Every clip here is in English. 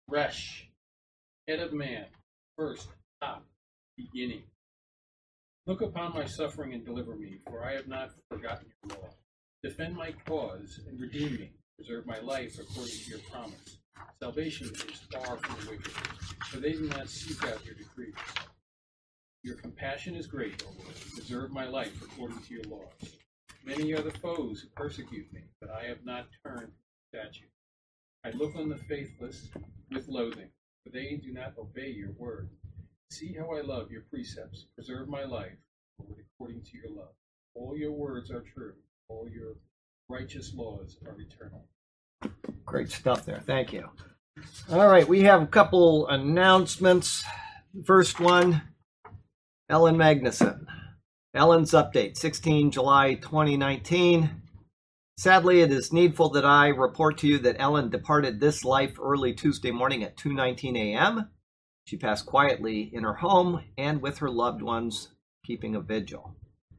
Resh, head of man, first, top, beginning. Look upon my suffering and deliver me, for I have not forgotten your law. Defend my cause and redeem me. Preserve my life according to your promise. Salvation is far from the wicked, for they do not seek out your decrees. Your compassion is great, O Lord. Preserve my life according to your laws. Many are the foes who persecute me, but I have not turned from your statute. I look on the faithless with loathing, for they do not obey your word. See how I love your precepts. Preserve my life, Lord, according to your love. All your words are true. All your righteous laws are eternal. Great stuff there. Thank you. All right, we have a couple announcements. First one, Ellen Magnuson. Ellen's update, 16 July 2019. Sadly, it is needful that I report to you that Ellen departed this life early Tuesday morning at 2:19 a.m. She passed quietly in her home and with her loved ones, keeping a vigil.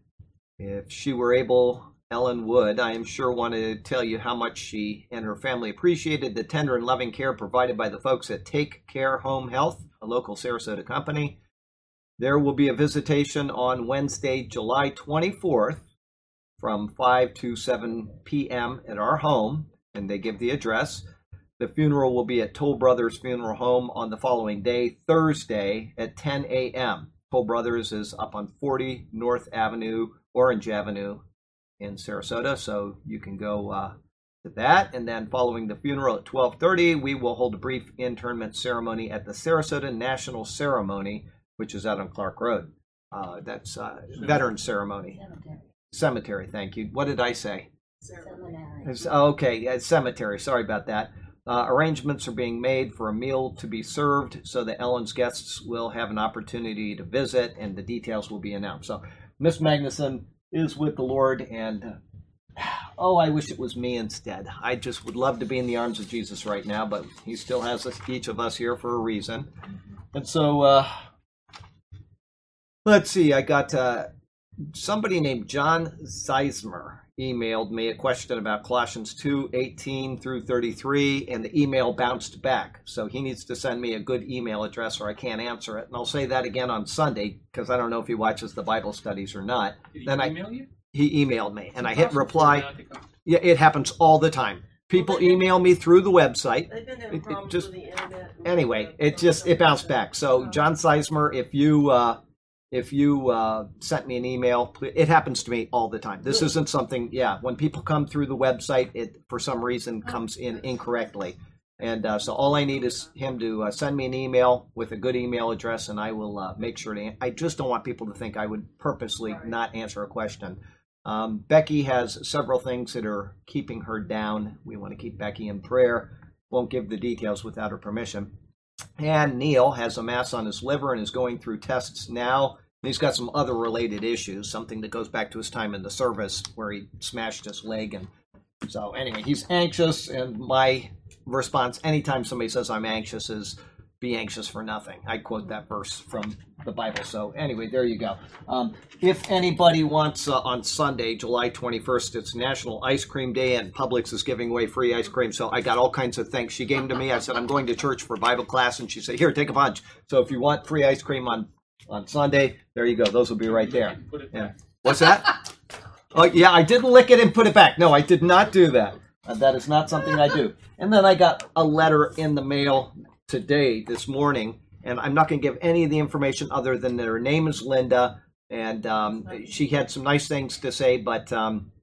If she were able, Ellen would, I am sure, want to tell you how much she and her family appreciated the tender and loving care provided by the folks at Take Care Home Health, a local Sarasota company. There will be a visitation on Wednesday, July 24th from 5 to 7 p.m. at our home, and they give the address. The funeral will be at Toll Brothers Funeral Home on the following day, Thursday at 10 a.m. Toll Brothers is up on 40 North Avenue, Orange Avenue in Sarasota, so you can go to that. And then following the funeral at 12:30, we will hold a brief internment ceremony at the Sarasota National Ceremony, which is out on Clark Road. That's Veterans Ceremony. Cemetery, thank you. What did I say? Seminary. Okay, cemetery. Sorry about that. Arrangements are being made for a meal to be served so that Ellen's guests will have an opportunity to visit, and the details will be announced. So Miss Magnuson is with the Lord, and I wish it was me instead. I just would love to be in the arms of Jesus right now, but he still has each of us here for a reason. And so, let's see, I got somebody named John Zeismer emailed me a question about Colossians 2:18 through 33, and the email bounced back. So he needs to send me a good email address or I can't answer it. And I'll say that again on Sunday, because I don't know if he watches the Bible studies or not. Did he email you? He emailed me, and I hit reply. Yeah, it happens all the time. People email me through the website. They've been having problems with the internet. Anyway, it bounced back. So John Zeismer, if you sent me an email, it happens to me all the time. This isn't something, when people come through the website, it for some reason comes in incorrectly. And so all I need is him to send me an email with a good email address, and I will make sure to. I just don't want people to think I would purposely not answer a question. Becky has several things that are keeping her down. We want to keep Becky in prayer. Won't give the details without her permission. And Neil has a mass on his liver and is going through tests now. And he's got some other related issues, something that goes back to his time in the service where he smashed his leg. And so anyway, he's anxious, and my response anytime somebody says I'm anxious is be anxious for nothing. I quote that verse from the Bible. So anyway, there you go. If anybody wants on Sunday, July 21st, it's National Ice Cream Day, and Publix is giving away free ice cream. So I got all kinds of things. She gave them to me. I said, I'm going to church for Bible class. And she said, here, take a bunch. So if you want free ice cream on Sunday, there you go. Those will be right there. Put it back. What's that? Oh, yeah, I didn't lick it and put it back. No, I did not do that. That is not something I do. And then I got a letter in the mail this morning, and I'm not going to give any of the information other than that her name is Linda, and she had some nice things to say, but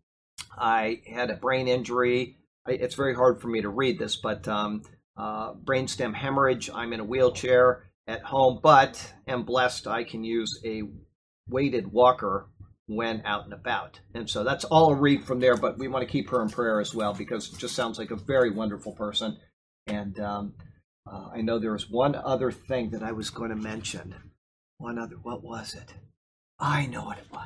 I had a brain injury. It's very hard for me to read this, but brainstem hemorrhage. I'm in a wheelchair at home, but am blessed I can use a weighted walker when out and about. And so that's all I'll read from there, but we want to keep her in prayer as well, because it just sounds like a very wonderful person. And I know there was one other thing that I was going to mention. What was it? I know what it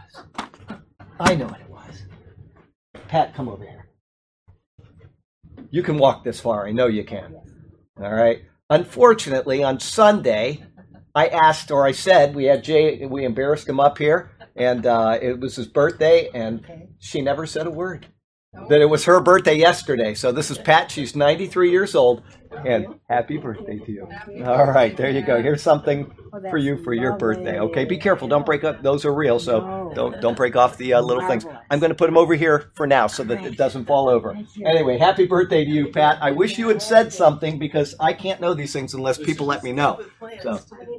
was. Pat, come over here. You can walk this far. I know you can. All right. Unfortunately, on Sunday, I said, we embarrassed him up here, and it was his birthday, and she never said a word. That it was her birthday yesterday. So this is Pat. She's 93 years old, And happy birthday to you. All right, there you go. Here's something for you for your birthday. Okay, be careful. Don't break up. Those are real, so don't break off the little things. I'm going to put them over here for now so that it doesn't fall over. Anyway, happy birthday to you, Pat. I wish you had said something because I can't know these things unless people let me know. So,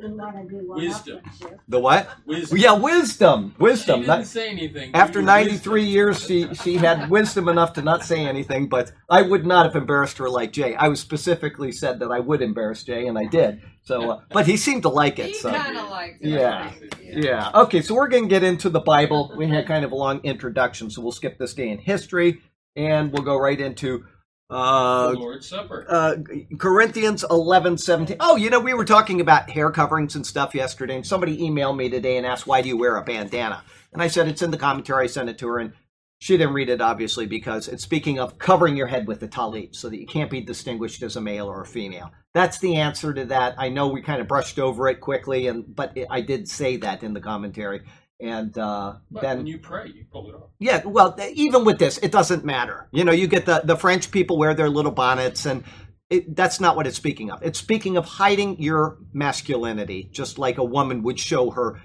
Wisdom. the what? Wisdom. Yeah, wisdom. She Wisdom. didn't say anything. After Wisdom. 93 years, she had wisdom enough to not say anything, but I would not have embarrassed her like Jay. I was specifically said that I would embarrass Jay, and I did. So, but he seemed to like it. He So, kind of liked it. yeah, yeah. Okay, so we're going to get into the Bible. We had kind of a long introduction, so we'll skip this day in history, and we'll go right into The Lord's Supper. Corinthians 11:17. Oh, we were talking about hair coverings and stuff yesterday, and somebody emailed me today and asked, why do you wear a bandana? And I said, it's in the commentary. I sent it to her, and she didn't read it, obviously, because it's speaking of covering your head with the talit so that you can't be distinguished as a male or a female. That's the answer to that. I know we kind of brushed over it quickly, but I did say that in the commentary. And But then when you pray, you pull it off. yeah, well, even with this, it doesn't matter. You get the French people wear their little bonnets, and that's not what it's speaking of. It's speaking of hiding your masculinity, just like a woman would show her,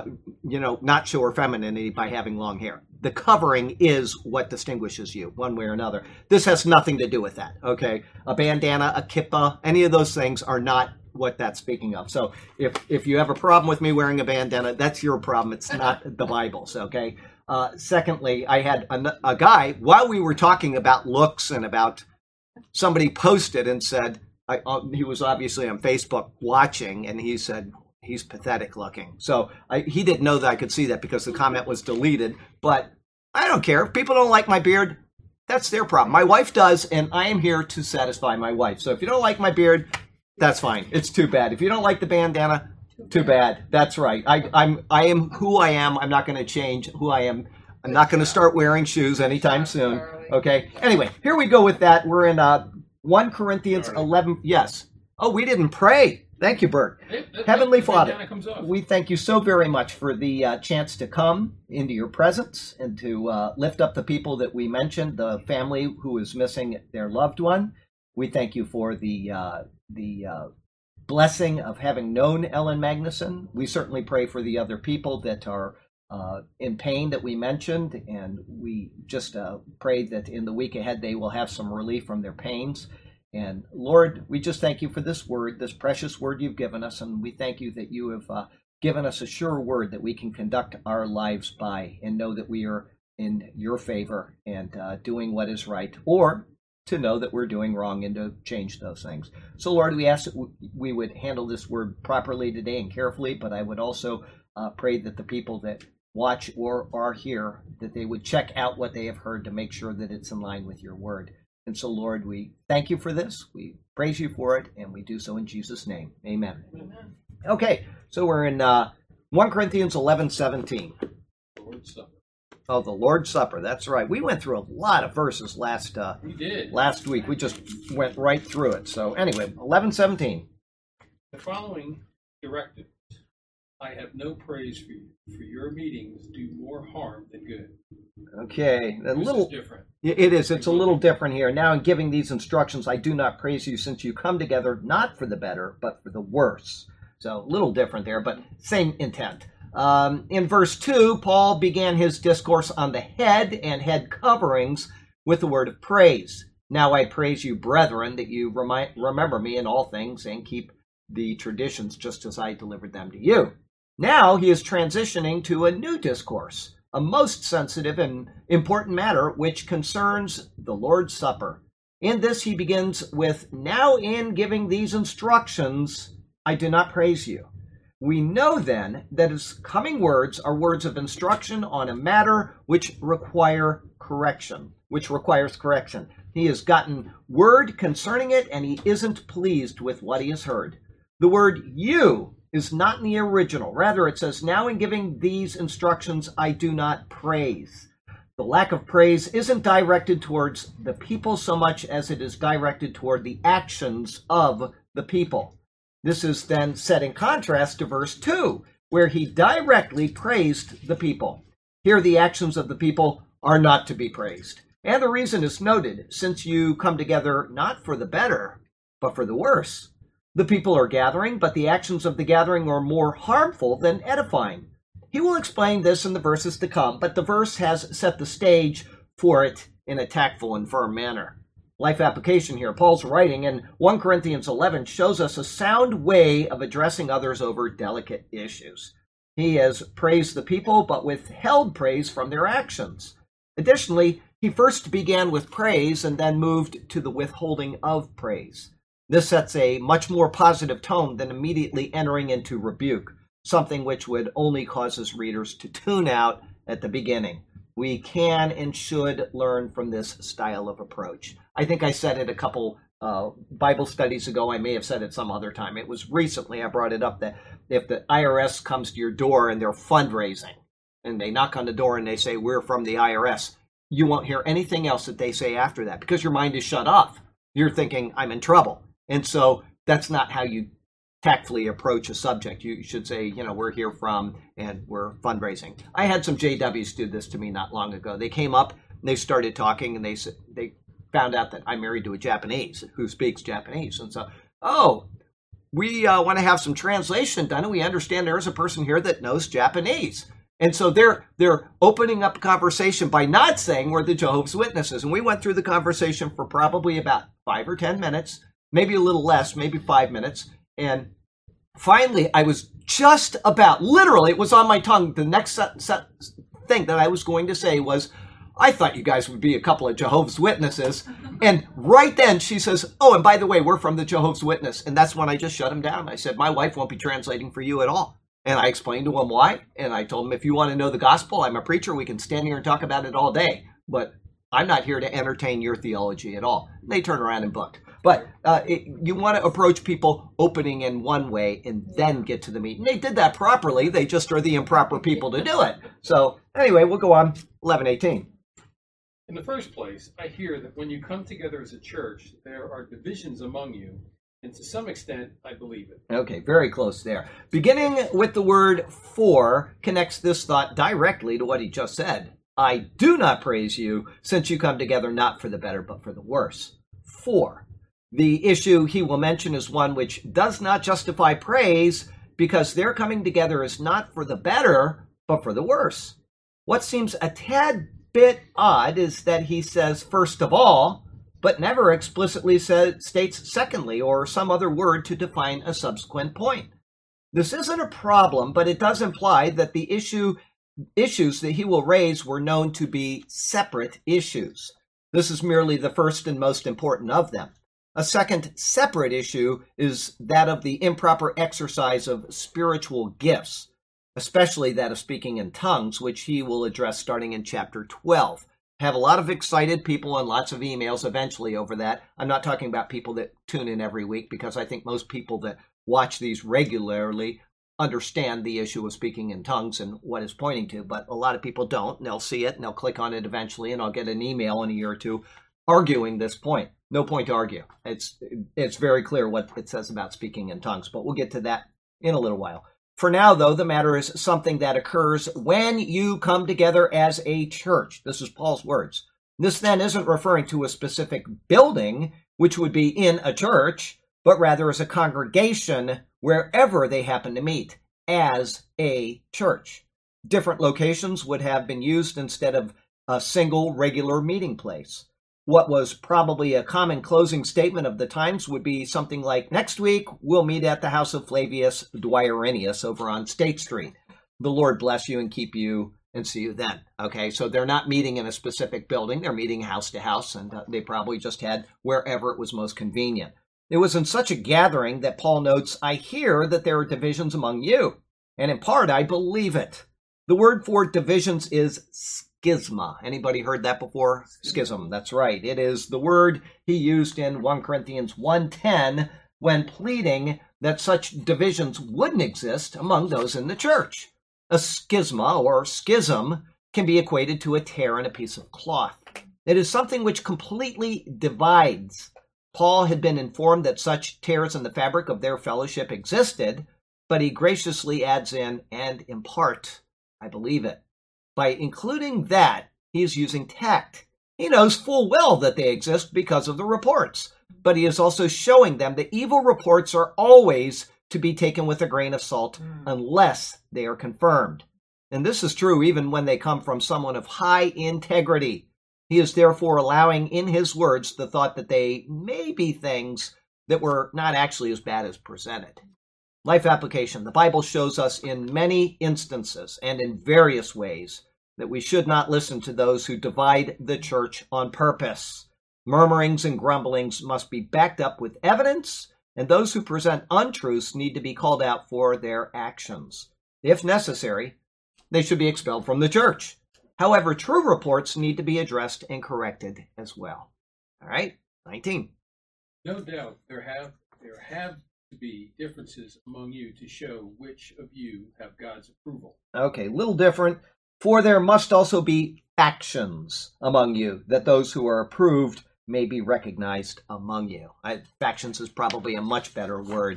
not show her femininity by having long hair. The covering is what distinguishes you one way or another. This has nothing to do with that, okay? A bandana, a kippah, any of those things are not what that's speaking of. So if you have a problem with me wearing a bandana, that's your problem. It's not the Bible's, okay? Secondly, I had a guy, while we were talking about looks and about, somebody posted and said, he was obviously on Facebook watching, and he said, he's pathetic looking. So he didn't know that I could see that because the comment was deleted, but I don't care. If people don't like my beard, that's their problem. My wife does, and I am here to satisfy my wife. So if you don't like my beard, that's fine. It's too bad. If you don't like the bandana, too bad. That's right. I am who I am. I'm not going to change who I am. I'm not going to start wearing shoes anytime soon. Okay. Anyway, here we go with that. We're in 1 Corinthians 11. Yes. Oh, we didn't pray. Thank you, Bert. Heavenly Father, we thank you so very much for the chance to come into your presence and to lift up the people that we mentioned, the family who is missing their loved one. We thank you for the blessing of having known Ellen Magnuson. We certainly pray for the other people that are in pain that we mentioned, and we just pray that in the week ahead they will have some relief from their pains. And Lord, we just thank you for this word, this precious word you've given us, and we thank you that you have given us a sure word that we can conduct our lives by and know that we are in your favor and doing what is right, or to know that we're doing wrong and to change those things. So Lord, we ask that we would handle this word properly today and carefully, but I would also pray that the people that watch or are here, that they would check out what they have heard to make sure that it's in line with your word. And so, Lord, we thank you for this. We praise you for it, and we do so in Jesus' name. Amen. Amen. Okay, so we're in 1 Corinthians 11:17. The Lord's Supper. Oh, the Lord's Supper. That's right. We went through a lot of verses last week. We just went right through it. So anyway, 11:17. The following directives. I have no praise for you, for your meetings do more harm than good. Okay, a This little is different. It is. It's a little different here. Now, in giving these instructions, I do not praise you, since you come together not for the better, but for the worse. So, a little different there, but same intent. In verse 2, Paul began his discourse on the head and head coverings with the word of praise. Now I praise you, brethren, that you remember me in all things and keep the traditions just as I delivered them to you. Now he is transitioning to a new discourse, a most sensitive and important matter which concerns the Lord's Supper. In this he begins with, now in giving these instructions, I do not praise you. We know then that his coming words are words of instruction on a matter which requires correction. He has gotten word concerning it, and he isn't pleased with what he has heard. The word you is not in the original. Rather, it says, now in giving these instructions, I do not praise. The lack of praise isn't directed towards the people so much as it is directed toward the actions of the people. This is then set in contrast to verse 2, where he directly praised the people. Here, the actions of the people are not to be praised. And the reason is noted, since you come together not for the better, but for the worse. The people are gathering, but the actions of the gathering are more harmful than edifying. He will explain this in the verses to come, but the verse has set the stage for it in a tactful and firm manner. Life application here. Paul's writing in 1 Corinthians 11 shows us a sound way of addressing others over delicate issues. He has praised the people, but withheld praise from their actions. Additionally, he first began with praise and then moved to the withholding of praise. This sets a much more positive tone than immediately entering into rebuke, something which would only cause his readers to tune out at the beginning. We can and should learn from this style of approach. I think I said it a couple Bible studies ago. I may have said it some other time. It was recently I brought it up that if the IRS comes to your door and they're fundraising, and they knock on the door and they say, "We're from the IRS," you won't hear anything else that they say after that because your mind is shut off. You're thinking, "I'm in trouble." And so that's not how you tactfully approach a subject. You should say, "We're here from, and we're fundraising." I had some JWs do this to me not long ago. They came up and they started talking, and they found out that I'm married to a Japanese who speaks Japanese. And so, we want to have some translation done, and we understand there's a person here that knows Japanese. And so they're opening up conversation by not saying we're the Jehovah's Witnesses. And we went through the conversation for probably about 5 or 10 minutes, maybe a little less, maybe 5 minutes. And finally, I was just about, literally, it was on my tongue. The next thing that I was going to say was, "I thought you guys would be a couple of Jehovah's Witnesses." And right then she says, "Oh, and by the way, we're from the Jehovah's Witness." And that's when I just shut him down. I said, "My wife won't be translating for you at all." And I explained to him why. And I told him, "If you want to know the gospel, I'm a preacher. We can stand here and talk about it all day. But I'm not here to entertain your theology at all." And they turned around and booked. But you want to approach people opening in one way and then get to the meat. And they did that properly. They just are the improper people to do it. So anyway, we'll go on. 11:18. In the first place, I hear that when you come together as a church, there are divisions among you, and to some extent, I believe it. Okay, very close there. Beginning with the word "for" connects this thought directly to what he just said. "I do not praise you, since you come together not for the better, but for the worse." For. The issue he will mention is one which does not justify praise, because their coming together is not for the better, but for the worse. What seems a tad bit odd is that he says "first of all," but never explicitly states "secondly" or some other word to define a subsequent point. This isn't a problem, but it does imply that the issues that he will raise were known to be separate issues. This is merely the first and most important of them. A second separate issue is that of the improper exercise of spiritual gifts, especially that of speaking in tongues, which he will address starting in chapter 12. I have a lot of excited people and lots of emails eventually over that. I'm not talking about people that tune in every week, because I think most people that watch these regularly understand the issue of speaking in tongues and what it's pointing to, but a lot of people don't, and they'll see it and they'll click on it eventually, and I'll get an email in a year or two arguing this point. No point to argue. It's very clear what it says about speaking in tongues, but we'll get to that in a little while. For now, though, the matter is something that occurs when you come together as a church. This is Paul's words. This then isn't referring to a specific building, which would be in a church, but rather as a congregation wherever they happen to meet, as a church. Different locations would have been used instead of a single regular meeting place. What was probably a common closing statement of the times would be something like, "Next week, we'll meet at the house of Flavius Dwyer-Ennius over on State Street. The Lord bless you and keep you, and see you then." Okay, so they're not meeting in a specific building. They're meeting house to house, and they probably just had wherever it was most convenient. It was in such a gathering that Paul notes, "I hear that there are divisions among you, and in part I believe it." The word for divisions is schisma. Anybody heard that before? Schism, that's right. It is the word he used in 1 Corinthians 1:10 when pleading that such divisions wouldn't exist among those in the church. A schisma or schism can be equated to a tear in a piece of cloth. It is something which completely divides. Paul had been informed that such tears in the fabric of their fellowship existed, but he graciously adds in, "and in part, I believe it." By including that, he is using tact. He knows full well that they exist because of the reports. but he is also showing them that evil reports are always to be taken with a grain of salt unless they are confirmed. And this is true even when they come from someone of high integrity. He is therefore allowing in his words the thought that they may be things that were not actually as bad as presented. Life application. The Bible shows us in many instances and in various ways that we should not listen to those who divide the church on purpose. Murmurings and grumblings must be backed up with evidence, and those who present untruths need to be called out for their actions. If necessary, they should be expelled from the church. However, true reports need to be addressed and corrected as well. All right, 19. No doubt there have to be differences among you to show which of you have God's approval. Okay, a little different. For there must also be factions among you, that those who are approved may be recognized among you. Factions is probably a much better word.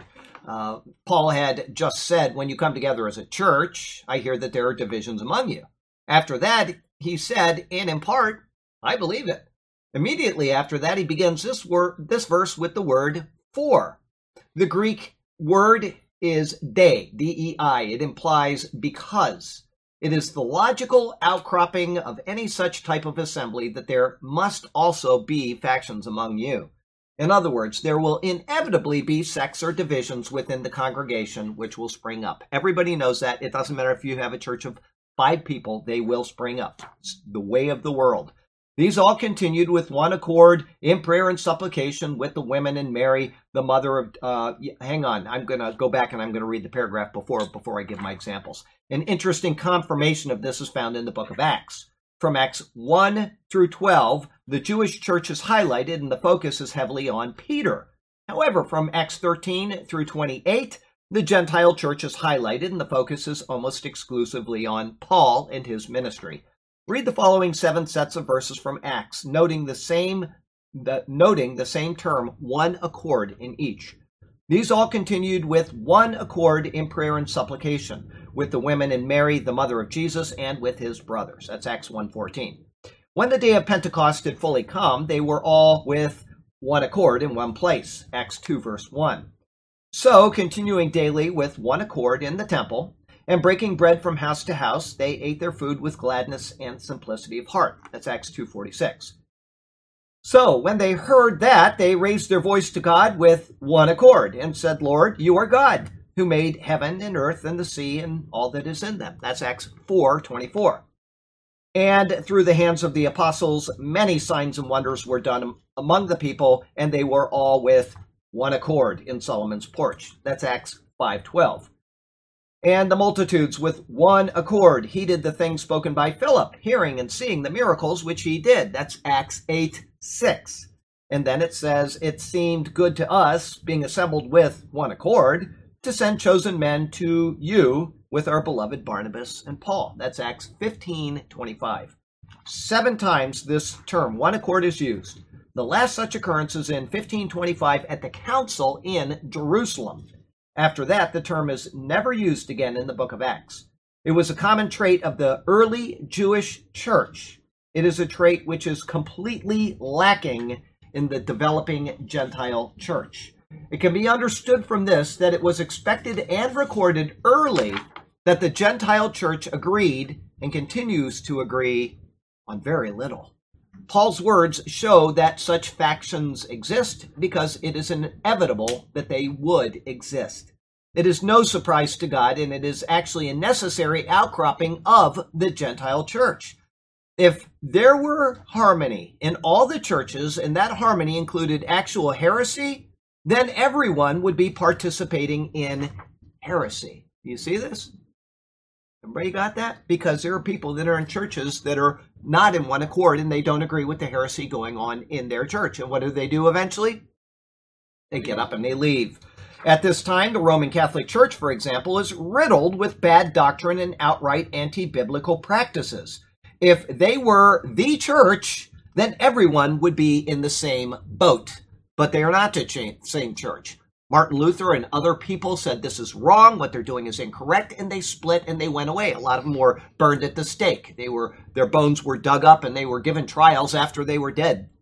Paul had just said, when you come together as a church, I hear that there are divisions among you. After that, he said, and in part, I believe it. Immediately after that, he begins this verse with the word for. The Greek word is dei, D-E-I. It implies because. It is the logical outcropping of any such type of assembly that there must also be factions among you. In other words, there will inevitably be sects or divisions within the congregation which will spring up. Everybody knows that. It doesn't matter if you have a church of 5 people, they will spring up. It's the way of the world. These all continued with one accord in prayer and supplication with the women and Mary, the mother of... hang on, I'm going to go back and I'm going to read the paragraph before I give my examples. An interesting confirmation of this is found in the book of Acts. From Acts 1 through 12, the Jewish church is highlighted and the focus is heavily on Peter. However, from Acts 13 through 28, the Gentile church is highlighted and the focus is almost exclusively on Paul and his ministry. Read the following 7 sets of verses from Acts, noting the same term, one accord in each. These all continued with one accord in prayer and supplication, with the women and Mary, the mother of Jesus, and with his brothers. That's Acts 1:14. When the day of Pentecost had fully come, they were all with one accord in one place. Acts 2, verse 1. So, continuing daily with one accord in the temple, and breaking bread from house to house, they ate their food with gladness and simplicity of heart. That's Acts 2:46. So, when they heard that, they raised their voice to God with one accord and said, Lord, you are God, who made heaven and earth and the sea and all that is in them. That's Acts 4:24. And through the hands of the apostles, many signs and wonders were done among the people, and they were all with one accord in Solomon's porch. That's Acts 5:12. And the multitudes with one accord heeded the things spoken by Philip, hearing and seeing the miracles which he did. That's Acts 8:6. And then it says, it seemed good to us, being assembled with one accord, to send chosen men to you with our beloved Barnabas and Paul. That's Acts 15:25. 7 times this term, one accord, is used. The last such occurrence is in 1525 at the council in Jerusalem. After that, the term is never used again in the book of Acts. It was a common trait of the early Jewish church. It is a trait which is completely lacking in the developing Gentile church. It can be understood from this that it was expected and recorded early that the Gentile church agreed and continues to agree on very little. Paul's words show that such factions exist because it is inevitable that they would exist. It is no surprise to God, and it is actually a necessary outcropping of the Gentile church. If there were harmony in all the churches, and that harmony included actual heresy, then everyone would be participating in heresy. Do you see this? Everybody got that? Because there are people that are in churches that are not in one accord and they don't agree with the heresy going on in their church. And what do eventually? They get up and they leave. At this time, the Roman Catholic Church, for example, is riddled with bad doctrine and outright anti-biblical practices. If they were the church, then everyone would be in the same boat. But they are not the same church. Martin Luther and other people said this is wrong, what they're doing is incorrect, and they split and they went away. A lot of them were burned at the stake. Their bones were dug up and they were given trials after they were dead.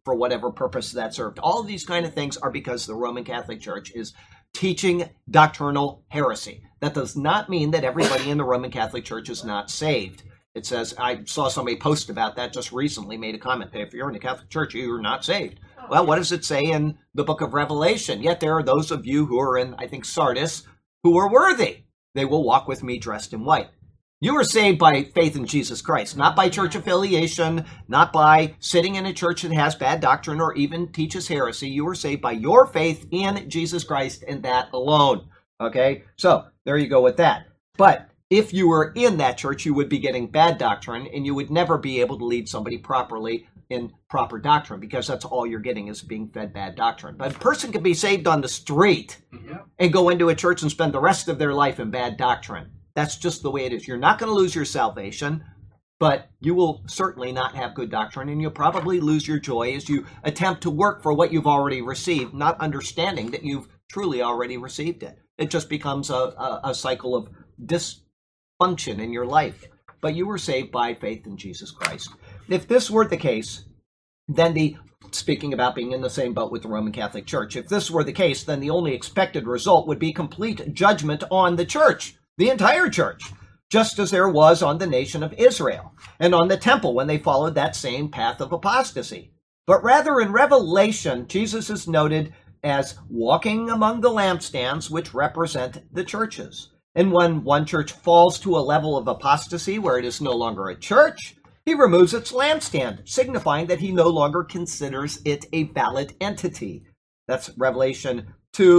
for whatever purpose that served. All of these kind of things are because the Roman Catholic Church is teaching doctrinal heresy. That does not mean that everybody in the Roman Catholic Church is not saved. It says, I saw somebody post about that just recently, made a comment that if you're in the Catholic Church, you're not saved. Well, what does it say in the book of Revelation? Yet there are those of you who are in, I think, Sardis, who are worthy. They will walk with me dressed in white. You are saved by faith in Jesus Christ, not by church affiliation, not by sitting in a church that has bad doctrine or even teaches heresy. You are saved by your faith in Jesus Christ and that alone. Okay? So, there you go with that. But if you were in that church, you would be getting bad doctrine and you would never be able to lead somebody properly in proper doctrine, because that's all you're getting is being fed bad doctrine. But a person can be saved on the street and go into a church and spend the rest of their life in bad doctrine. That's just the way it is. You're not going to lose your salvation, but you will certainly not have good doctrine, and you'll probably lose your joy as you attempt to work for what you've already received, not understanding that you've truly already received it. It just becomes a cycle of dysfunction in your life. But you were saved by faith in Jesus Christ. If this were the case, then speaking about being in the same boat with the Roman Catholic Church, if this were the case, then the only expected result would be complete judgment on the church, the entire church, just as there was on the nation of Israel and on the temple when they followed that same path of apostasy. But rather in Revelation, Jesus is noted as walking among the lampstands, which represent the churches. And when one church falls to a level of apostasy where it is no longer a church, he removes its lampstand, signifying that he no longer considers it a valid entity. That's Revelation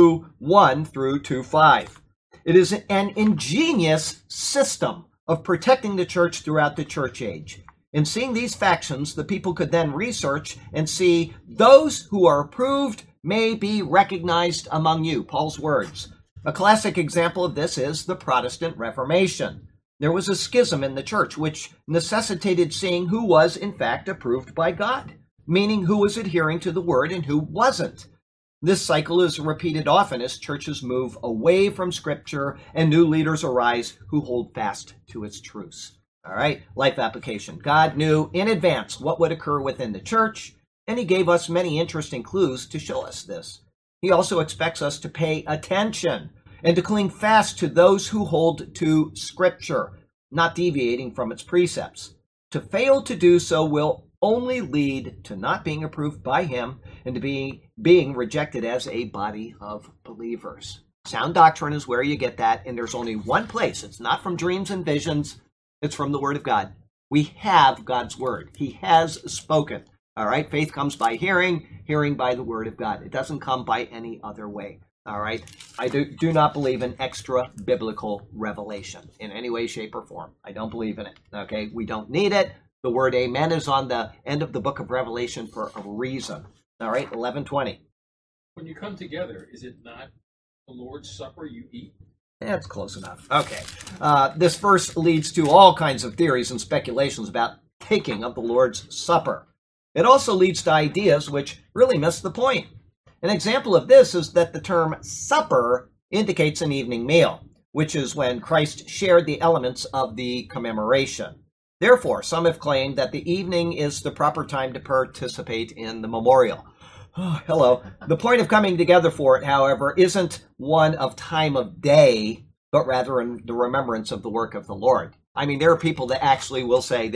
2:1 through 2:5. It is an ingenious system of protecting the church throughout the church age. In seeing these factions, the people could then research and see those who are approved may be recognized among you. Paul's words. A classic example of this is the Protestant Reformation. There was a schism in the church which necessitated seeing who was in fact approved by God, meaning who was adhering to the word and who wasn't. This cycle is repeated often as churches move away from Scripture and new leaders arise who hold fast to its truths. All right, life application. God knew in advance what would occur within the church, and he gave us many interesting clues to show us this. He also expects us to pay attention and to cling fast to those who hold to Scripture, not deviating from its precepts. To fail to do so will only lead to not being approved by him and to being rejected as a body of believers. Sound doctrine is where you get that, and there's only one place. It's not from dreams and visions. It's from the Word of God. We have God's Word. He has spoken. All right? Faith comes by hearing, hearing by the Word of God. It doesn't come by any other way. All right? I do not believe in extra biblical revelation in any way, shape, or form. I don't believe in it. Okay? We don't need it. The word amen is on the end of the book of Revelation for a reason. All right? 11:20. When you come together, is it not the Lord's Supper you eat? That's close enough. Okay. This verse leads to all kinds of theories and speculations about taking of the Lord's Supper. It also leads to ideas which really miss the point. An example of this is that the term supper indicates an evening meal, which is when Christ shared the elements of the commemoration. Therefore, some have claimed that the evening is the proper time to participate in the memorial. Oh, hello. The point of coming together for it, however, isn't one of time of day, but rather in the remembrance of the work of the Lord. I mean, there are people that actually will say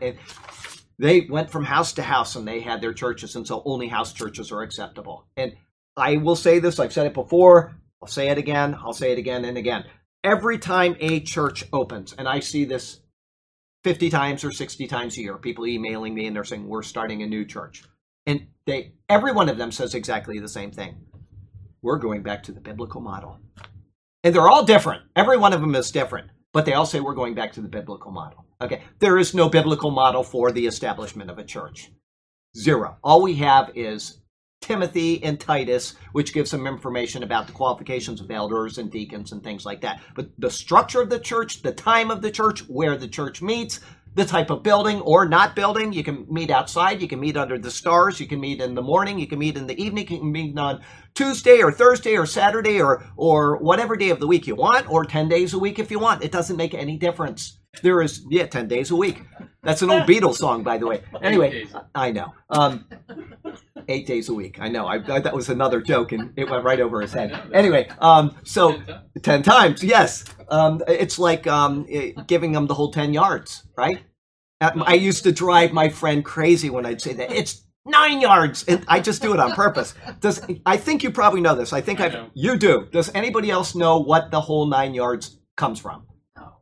they went from house to house and they had their churches, and so only house churches are acceptable. And I will say this, I've said it before, I'll say it again and again. Every time a church opens, and I see this 50 times or 60 times a year, people emailing me and they're saying, we're starting a new church. And every one of them says exactly the same thing. We're going back to the biblical model. And they're all different. Every one of them is different. But they all say we're going back to the biblical model. Okay, there is no biblical model for the establishment of a church. Zero. All we have is Timothy and Titus, which gives some information about the qualifications of elders and deacons and things like that. But the structure of the church, the time of the church, where the church meets, the type of building or not building, you can meet outside, you can meet under the stars, you can meet in the morning, you can meet in the evening, you can meet on Tuesday or Thursday or Saturday or whatever day of the week you want, or 10 days a week if you want. It doesn't make any difference. There is, 10 days a week. That's an old Beatles song, by the way. Anyway, I know. 8 days a week. I know. That was another joke, and it went right over his head. Anyway, so 10 times, yes. It's like giving them the whole 10 yards, right? I used to drive my friend crazy when I'd say that. It's 9 yards, and I just do it on purpose. I think you probably know this. I think you do. Does anybody else know what the whole 9 yards comes from? No.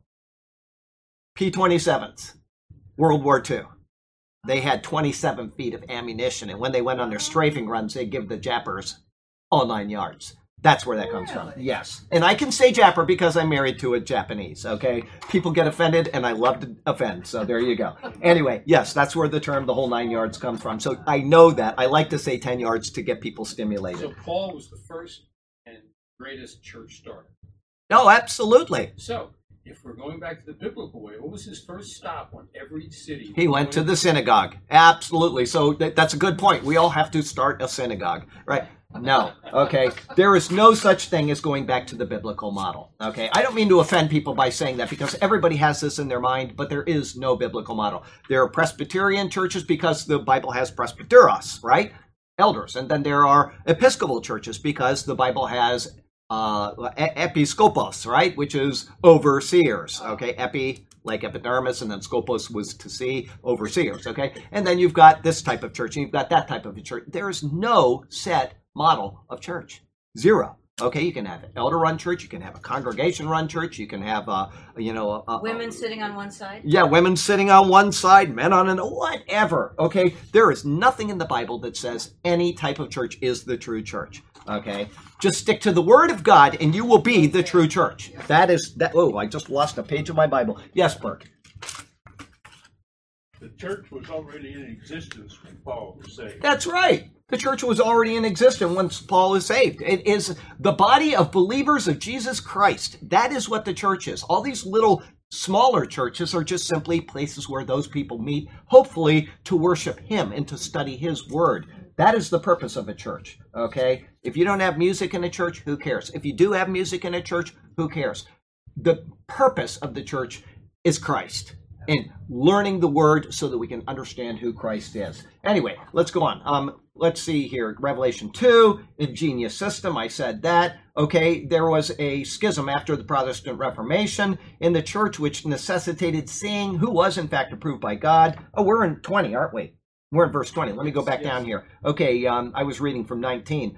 P-27s, World War II. They had 27 feet of ammunition, and when they went on their strafing runs, they give the Jappers all 9 yards. That's where that comes from. Yes. And I can say Japper because I'm married to a Japanese, okay? People get offended, and I love to offend, so there you go. Anyway, yes, that's where the term the whole 9 yards comes from. So I know that. I like to say 10 yards to get people stimulated. So Paul was the first and greatest church starter. Oh, absolutely. So if we're going back to the biblical way, what was his first stop on every city? He went to the synagogue. Absolutely. So that's a good point. We all have to start a synagogue, right? No. Okay. There is no such thing as going back to the biblical model. Okay. I don't mean to offend people by saying that because everybody has this in their mind, but there is no biblical model. There are Presbyterian churches because the Bible has presbyteros, right? Elders. And then there are Episcopal churches because the Bible has episkopos, right? Which is overseers. Okay. Epi, like epidermis, and then scopos was to see, overseers. Okay. And then you've got this type of church and you've got that type of a church. There is no set model of church. Zero. Okay, you can have an elder-run church, you can have a congregation-run church, you can have women sitting on one side. Yeah, women sitting on one side, men on another, whatever. Okay, there is nothing in the Bible that says any type of church is the true church. Okay, just stick to the Word of God, and you will be the true church. That is that. Oh, I just lost a page of my Bible. Yes, Burke. The church was already in existence when Paul was saved. That's right. The church was already in existence once Paul is saved. It is the body of believers of Jesus Christ. That is what the church is. All these little smaller churches are just simply places where those people meet, hopefully to worship Him and to study His Word. That is the purpose of a church, okay? If you don't have music in a church, who cares? If you do have music in a church, who cares? The purpose of the church is Christ. And learning the Word so that we can understand who Christ is. Anyway, let's go on. Let's see here. Revelation 2, ingenious system. I said that. Okay, there was a schism after the Protestant Reformation in the church which necessitated seeing who was in fact approved by God. Oh, we're in 20, aren't we? We're in verse 20. Let me go back down here. Okay, I was reading from 19.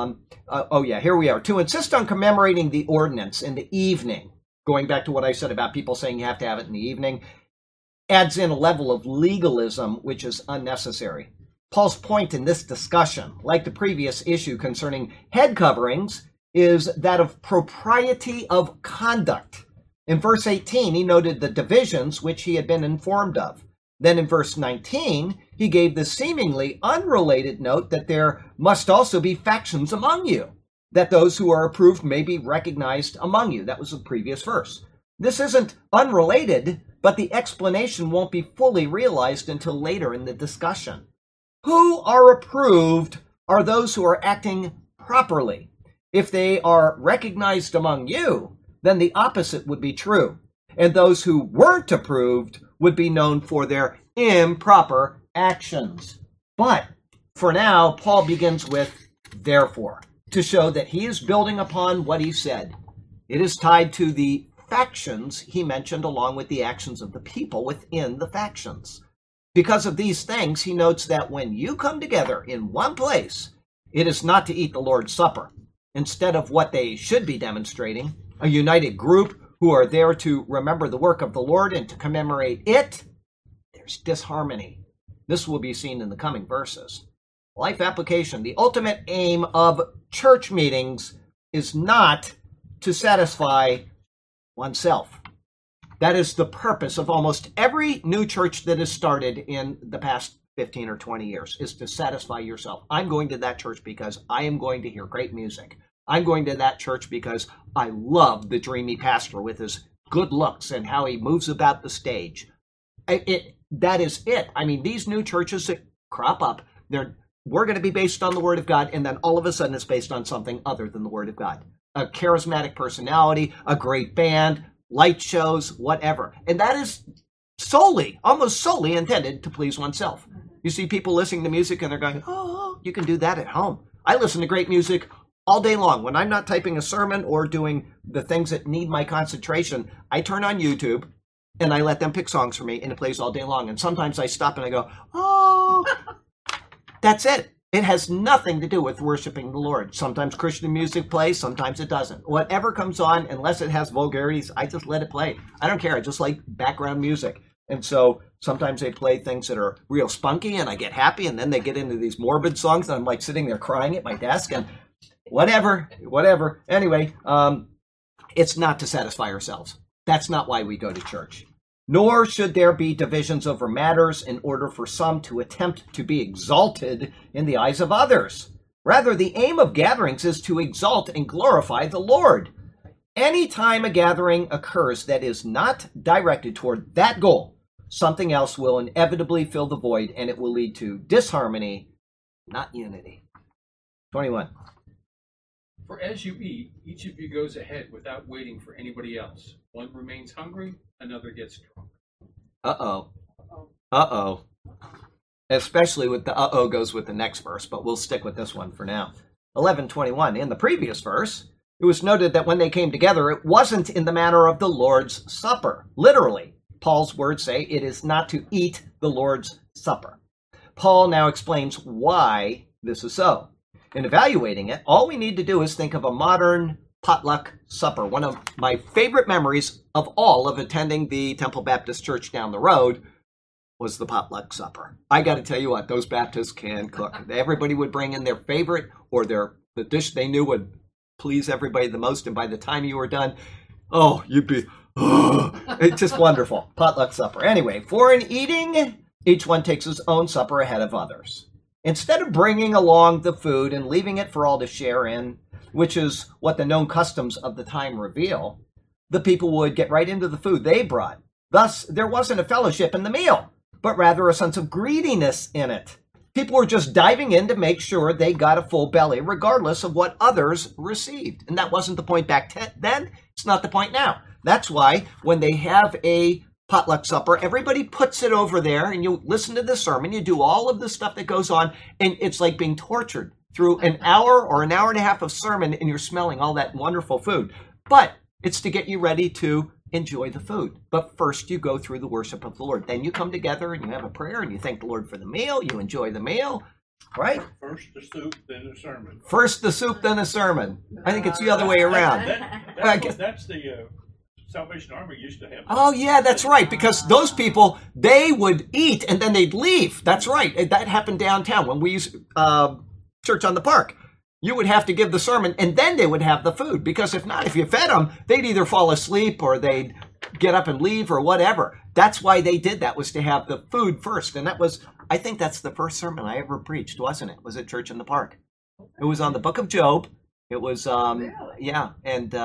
Here we are. To insist on commemorating the ordinance in the evening, going back to what I said about people saying you have to have it in the evening, adds in a level of legalism which is unnecessary. Paul's point in this discussion, like the previous issue concerning head coverings, is that of propriety of conduct. In verse 18, he noted the divisions which he had been informed of. Then in verse 19, he gave the seemingly unrelated note that there must also be factions among you, that those who are approved may be recognized among you. That was the previous verse. This isn't unrelated, but the explanation won't be fully realized until later in the discussion. Who are approved are those who are acting properly. If they are recognized among you, then the opposite would be true. And those who weren't approved would be known for their improper actions. But for now, Paul begins with therefore, to show that he is building upon what he said. It is tied to the factions he mentioned along with the actions of the people within the factions. Because of these things, he notes that when you come together in one place, it is not to eat the Lord's Supper. Instead of what they should be demonstrating, a united group who are there to remember the work of the Lord and to commemorate it, there's disharmony. This will be seen in the coming verses. Life application. The ultimate aim of church meetings is not to satisfy oneself. That is the purpose of almost every new church that has started in the past 15 or 20 years, is to satisfy yourself. I'm going to that church because I am going to hear great music. I'm going to that church because I love the dreamy pastor with his good looks and how he moves about the stage. That is it. I mean, these new churches that crop up, we're going to be based on the Word of God, and then all of a sudden it's based on something other than the Word of God. A charismatic personality, a great band, light shows, whatever. And that is almost solely intended to please oneself. You see people listening to music and they're going, oh, you can do that at home. I listen to great music all day long. When I'm not typing a sermon or doing the things that need my concentration, I turn on YouTube and I let them pick songs for me, and it plays all day long. And sometimes I stop and I go, oh, that's it. It has nothing to do with worshiping the Lord. Sometimes Christian music plays, sometimes it doesn't. Whatever comes on, unless it has vulgarities, I just let it play. I don't care. I just like background music. And so sometimes they play things that are real spunky and I get happy, and then they get into these morbid songs and I'm like sitting there crying at my desk and whatever. Anyway, it's not to satisfy ourselves. That's not why we go to church. Nor should there be divisions over matters in order for some to attempt to be exalted in the eyes of others. Rather, the aim of gatherings is to exalt and glorify the Lord. Any time a gathering occurs that is not directed toward that goal, something else will inevitably fill the void, and it will lead to disharmony, not unity. 21. For as you eat, each of you goes ahead without waiting for anybody else. One remains hungry, another gets drunk. Uh-oh. Especially with the uh-oh goes with the next verse, but we'll stick with this one for now. 11:21. In the previous verse, it was noted that when they came together, it wasn't in the manner of the Lord's Supper. Literally, Paul's words say it is not to eat the Lord's Supper. Paul now explains why this is so. In evaluating it, all we need to do is think of a modern potluck supper. One of my favorite memories of all of attending the Temple Baptist Church down the road was the potluck supper. I got to tell you what, those Baptists can cook. Everybody would bring in their favorite or the dish they knew would please everybody the most, and by the time you were done, you'd be, it's just wonderful. Potluck supper. Anyway, for an eating, each one takes his own supper ahead of others. Instead of bringing along the food and leaving it for all to share in, which is what the known customs of the time reveal, the people would get right into the food they brought. Thus, there wasn't a fellowship in the meal, but rather a sense of greediness in it. People were just diving in to make sure they got a full belly, regardless of what others received. And that wasn't the point back then. It's not the point now. That's why when they have a potluck supper, everybody puts it over there and you listen to the sermon, you do all of the stuff that goes on, and it's like being tortured through an hour or an hour and a half of sermon, and you're smelling all that wonderful food. But it's to get you ready to enjoy the food. But first you go through the worship of the Lord. Then you come together and you have a prayer and you thank the Lord for the meal, you enjoy the meal, right? First the soup, then the sermon. First the soup, then the sermon. I think it's the other way around. That's the Salvation Army used to have. Oh, yeah, that's right. Because those people, they would eat and then they'd leave. That's right. That happened downtown when we used Church on the Park. You would have to give the sermon and then they would have the food. Because if not, if you fed them, they'd either fall asleep or they'd get up and leave or whatever. That's why they did that, was to have the food first. And that was, I think that's the first sermon I ever preached, wasn't it? Was at Church in the Park. It was on the book of Job. It was, yeah, and,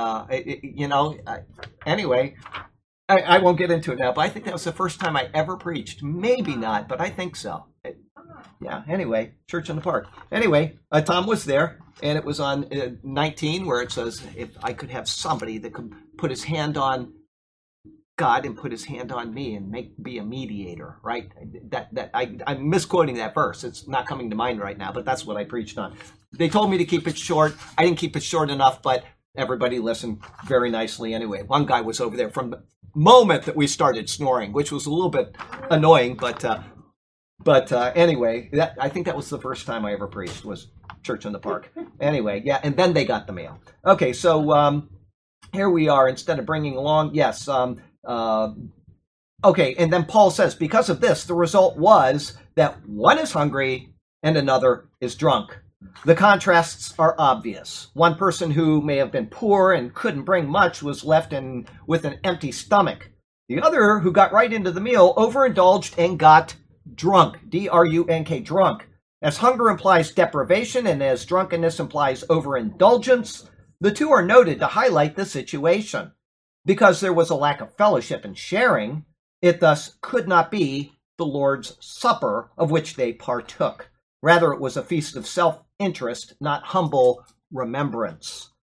anyway, I won't get into it now, but I think that was the first time I ever preached. Maybe not, but I think so. Yeah, anyway, Church in the Park. Anyway, Tom was there, and it was on 19, where it says, if I could have somebody that could put his hand on God and put his hand on me and be a mediator, right? I'm misquoting that verse. It's not coming to mind right now, but that's what I preached on. They told me to keep it short. I didn't keep it short enough, but everybody listened very nicely anyway. One guy was over there from the moment that we started snoring, which was a little bit annoying, but anyway, I think that was the first time I ever preached, was Church in the Park. Anyway, yeah, and then they got the mail. Okay, so here we are. Instead of bringing along, yes, okay, and then Paul says, because of this, the result was that one is hungry and another is drunk. The contrasts are obvious. One person who may have been poor and couldn't bring much was left with an empty stomach. The other, who got right into the meal, overindulged and got drunk. D-R-U-N-K, drunk. As hunger implies deprivation and as drunkenness implies overindulgence, the two are noted to highlight the situation. Because there was a lack of fellowship and sharing, it thus could not be the Lord's Supper of which they partook. Rather, it was a feast of self-interest, not humble remembrance.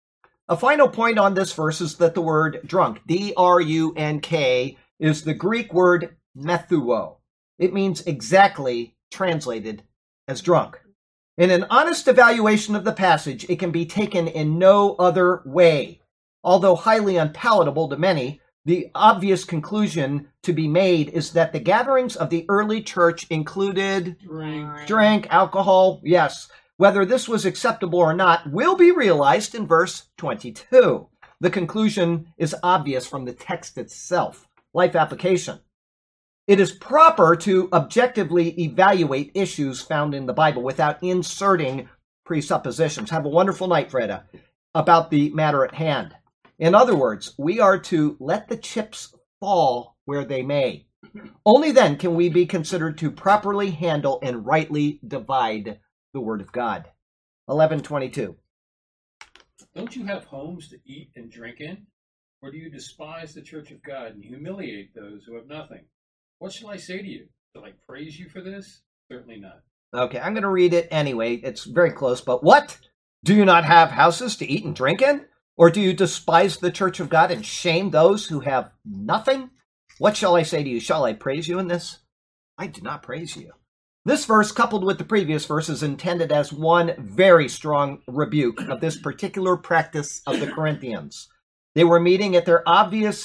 A final point on this verse is that the word drunk, D-R-U-N-K, is the Greek word methuo. It means exactly translated as drunk. In an honest evaluation of the passage, it can be taken in no other way. Although highly unpalatable to many, the obvious conclusion to be made is that the gatherings of the early church included drink, alcohol, yes. Whether this was acceptable or not will be realized in verse 22. The conclusion is obvious from the text itself. Life application. It is proper to objectively evaluate issues found in the Bible without inserting presuppositions. Have a wonderful night, Freda, about the matter at hand. In other words, we are to let the chips fall where they may. Only then can we be considered to properly handle and rightly divide the Word of God. 11:22. Don't you have homes to eat and drink in? Or do you despise the church of God and humiliate those who have nothing? What shall I say to you? Shall I praise you for this? Certainly not. Okay, I'm going to read it anyway. It's very close, but what? Do you not have houses to eat and drink in? Or do you despise the church of God and shame those who have nothing? What shall I say to you? Shall I praise you in this? I do not praise you. This verse, coupled with the previous verse, is intended as one very strong rebuke of this particular practice of the Corinthians. They were meeting at their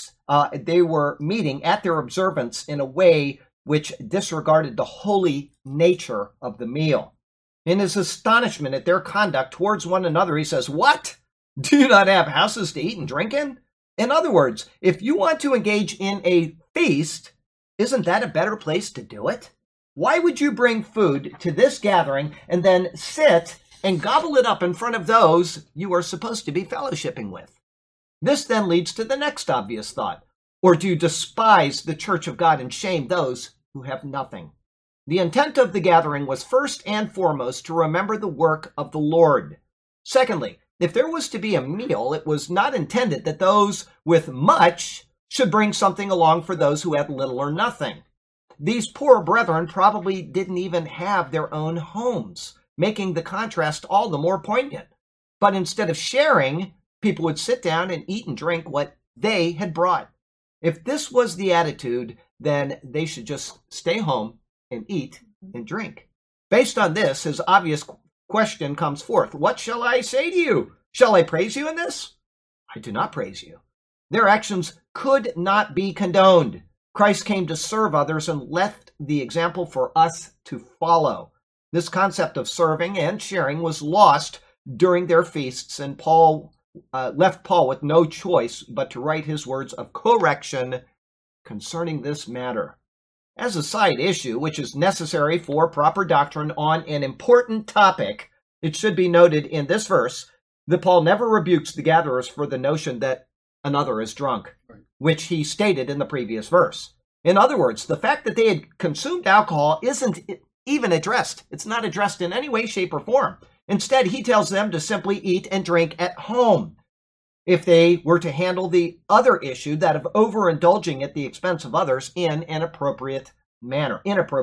observance in a way which disregarded the holy nature of the meal. In his astonishment at their conduct towards one another, he says, "What? Do you not have houses to eat and drink in?" In other words, if you want to engage in a feast, isn't that a better place to do it? Why would you bring food to this gathering and then sit and gobble it up in front of those you are supposed to be fellowshipping with? This then leads to the next obvious thought. Or do you despise the church of God and shame those who have nothing? The intent of the gathering was first and foremost to remember the work of the Lord. Secondly, if there was to be a meal, it was not intended that those with much should bring something along for those who had little or nothing. These poor brethren probably didn't even have their own homes, making the contrast all the more poignant. But instead of sharing, people would sit down and eat and drink what they had brought. If this was the attitude, then they should just stay home and eat and drink. Based on this, his obvious question comes forth. What shall I say to you? Shall I praise you in this? I do not praise you. Their actions could not be condoned. Christ came to serve others and left the example for us to follow. This concept of serving and sharing was lost during their feasts, and Paul left Paul with no choice but to write his words of correction concerning this matter. As a side issue, which is necessary for proper doctrine on an important topic, it should be noted in this verse that Paul never rebukes the gatherers for the notion that another is drunk, which he stated in the previous verse. In other words, the fact that they had consumed alcohol isn't even addressed. It's not addressed in any way, shape, or form. Instead, he tells them to simply eat and drink at home. If they were to handle the other issue, that of overindulging at the expense of others in an inappropriate manner.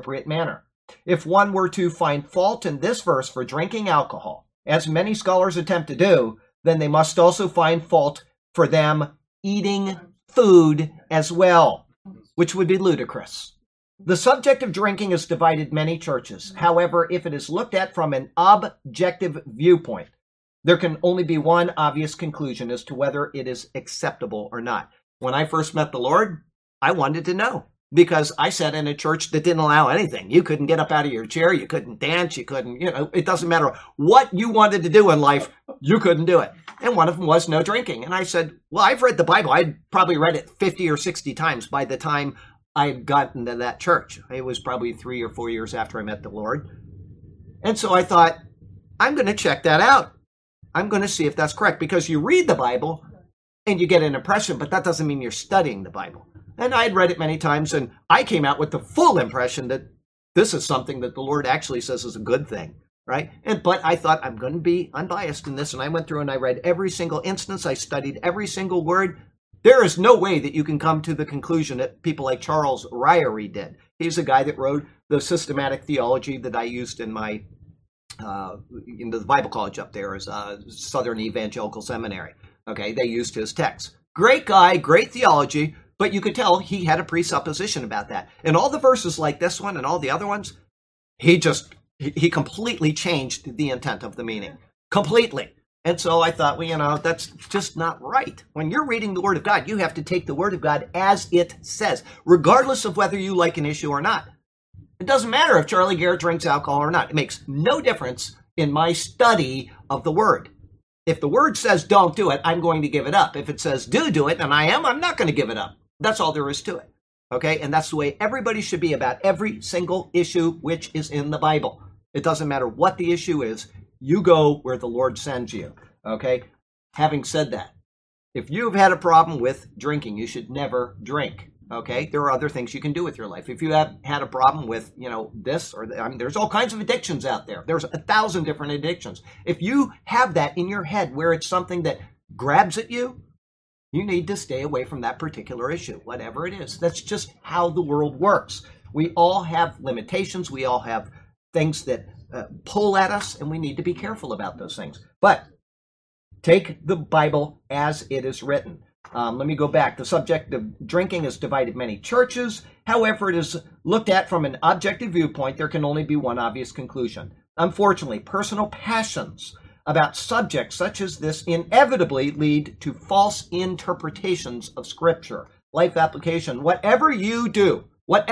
If one were to find fault in this verse for drinking alcohol, as many scholars attempt to do, then they must also find fault for them eating food as well, which would be ludicrous. The subject of drinking has divided many churches. However, if it is looked at from an objective viewpoint, there can only be one obvious conclusion as to whether it is acceptable or not. When I first met the Lord, I wanted to know, because I sat in a church that didn't allow anything. You couldn't get up out of your chair, you couldn't dance, you couldn't, it doesn't matter what you wanted to do in life, you couldn't do it. And one of them was no drinking. And I said, well, I've read the Bible. I'd probably read it 50 or 60 times by the time I had gotten to that church. It was probably 3 or 4 years after I met the Lord. And so I thought, I'm going to check that out. I'm going to see if that's correct, because you read the Bible and you get an impression, but that doesn't mean you're studying the Bible. And I had read it many times, and I came out with the full impression that this is something that the Lord actually says is a good thing, right? But I thought, I'm going to be unbiased in this, and I went through and I read every single instance. I studied every single word. There is no way that you can come to the conclusion that people like Charles Ryrie did. He's a guy that wrote the systematic theology that I used in my the Bible college up there is Southern Evangelical Seminary. Okay, they used his text. Great guy, great theology, but you could tell he had a presupposition about that. And all the verses like this one and all the other ones, he completely changed the intent of the meaning. Completely. And so I thought, well, that's just not right. When you're reading the Word of God, you have to take the Word of God as it says, regardless of whether you like an issue or not. It doesn't matter if Charlie Garrett drinks alcohol or not. It makes no difference in my study of the Word. If the Word says don't do it, I'm going to give it up. If it says do it, and I'm not going to give it up. That's all there is to it. Okay? And that's the way everybody should be about every single issue which is in the Bible. It doesn't matter what the issue is. You go where the Lord sends you, okay? Having said that, if you've had a problem with drinking, you should never drink, okay? There are other things you can do with your life. If you have had a problem with, this or there's all kinds of addictions out there. There's 1,000 different addictions. If you have that in your head where it's something that grabs at you, you need to stay away from that particular issue, whatever it is. That's just how the world works. We all have limitations. We all have things that pull at us, and we need to be careful about those things. But take the Bible as it is written. Let me go back. The subject of drinking has divided many churches. However, it is looked at from an objective viewpoint. There can only be one obvious conclusion. Unfortunately, personal passions about subjects such as this inevitably lead to false interpretations of Scripture. Life application. Whatever you do,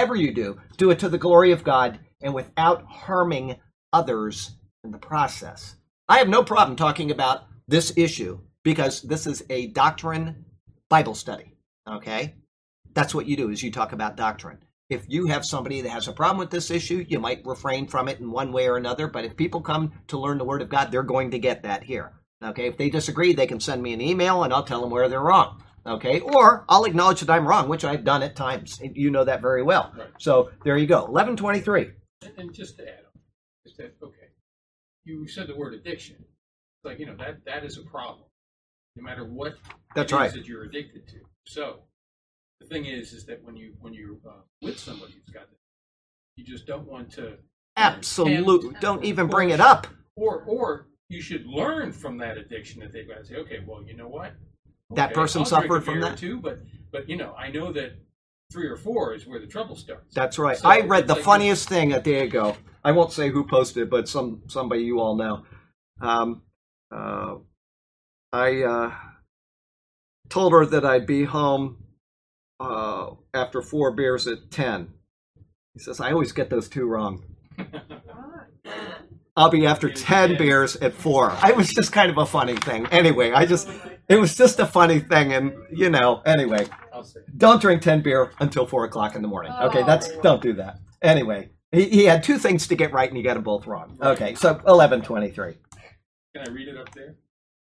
do it to the glory of God and without harming others in the process. I have no problem talking about this issue because this is a doctrine Bible study, okay? That's what you do, is you talk about doctrine. If you have somebody that has a problem with this issue, you might refrain from it in one way or another, but if people come to learn the Word of God, they're going to get that here, okay? If they disagree, they can send me an email and I'll tell them where they're wrong, okay? Or I'll acknowledge that I'm wrong, which I've done at times. You know that very well. Right. So there you go, 11:23. And just to add on, okay, you said the word addiction. It's like, that is a problem, no matter what That's it right. is that you're addicted to. So the thing is that when you're with somebody who's got that, you just don't want to Absolutely. Don't even bring it up. Or you should learn from that addiction that they've got and say, okay, well, you know what? That Okay, person I'll drink suffered a from beer or that. two, but I know that 3 or 4 is where the trouble starts. That's right. So I read the it's like funniest thing a day ago. I won't say who posted it, but somebody you all know. I told her that I'd be home after 4 beers at 10. He says, I always get those 2 wrong. I'll be after 10 beers at 4. It was just kind of a funny thing. Anyway, it was just a funny thing. And, anyway, I'll say. don't drink 10 beer until 4 o'clock in the morning. Okay, don't do that. Anyway, he had 2 things to get right and he got them both wrong. Okay, so 11:23. Can I read it up there?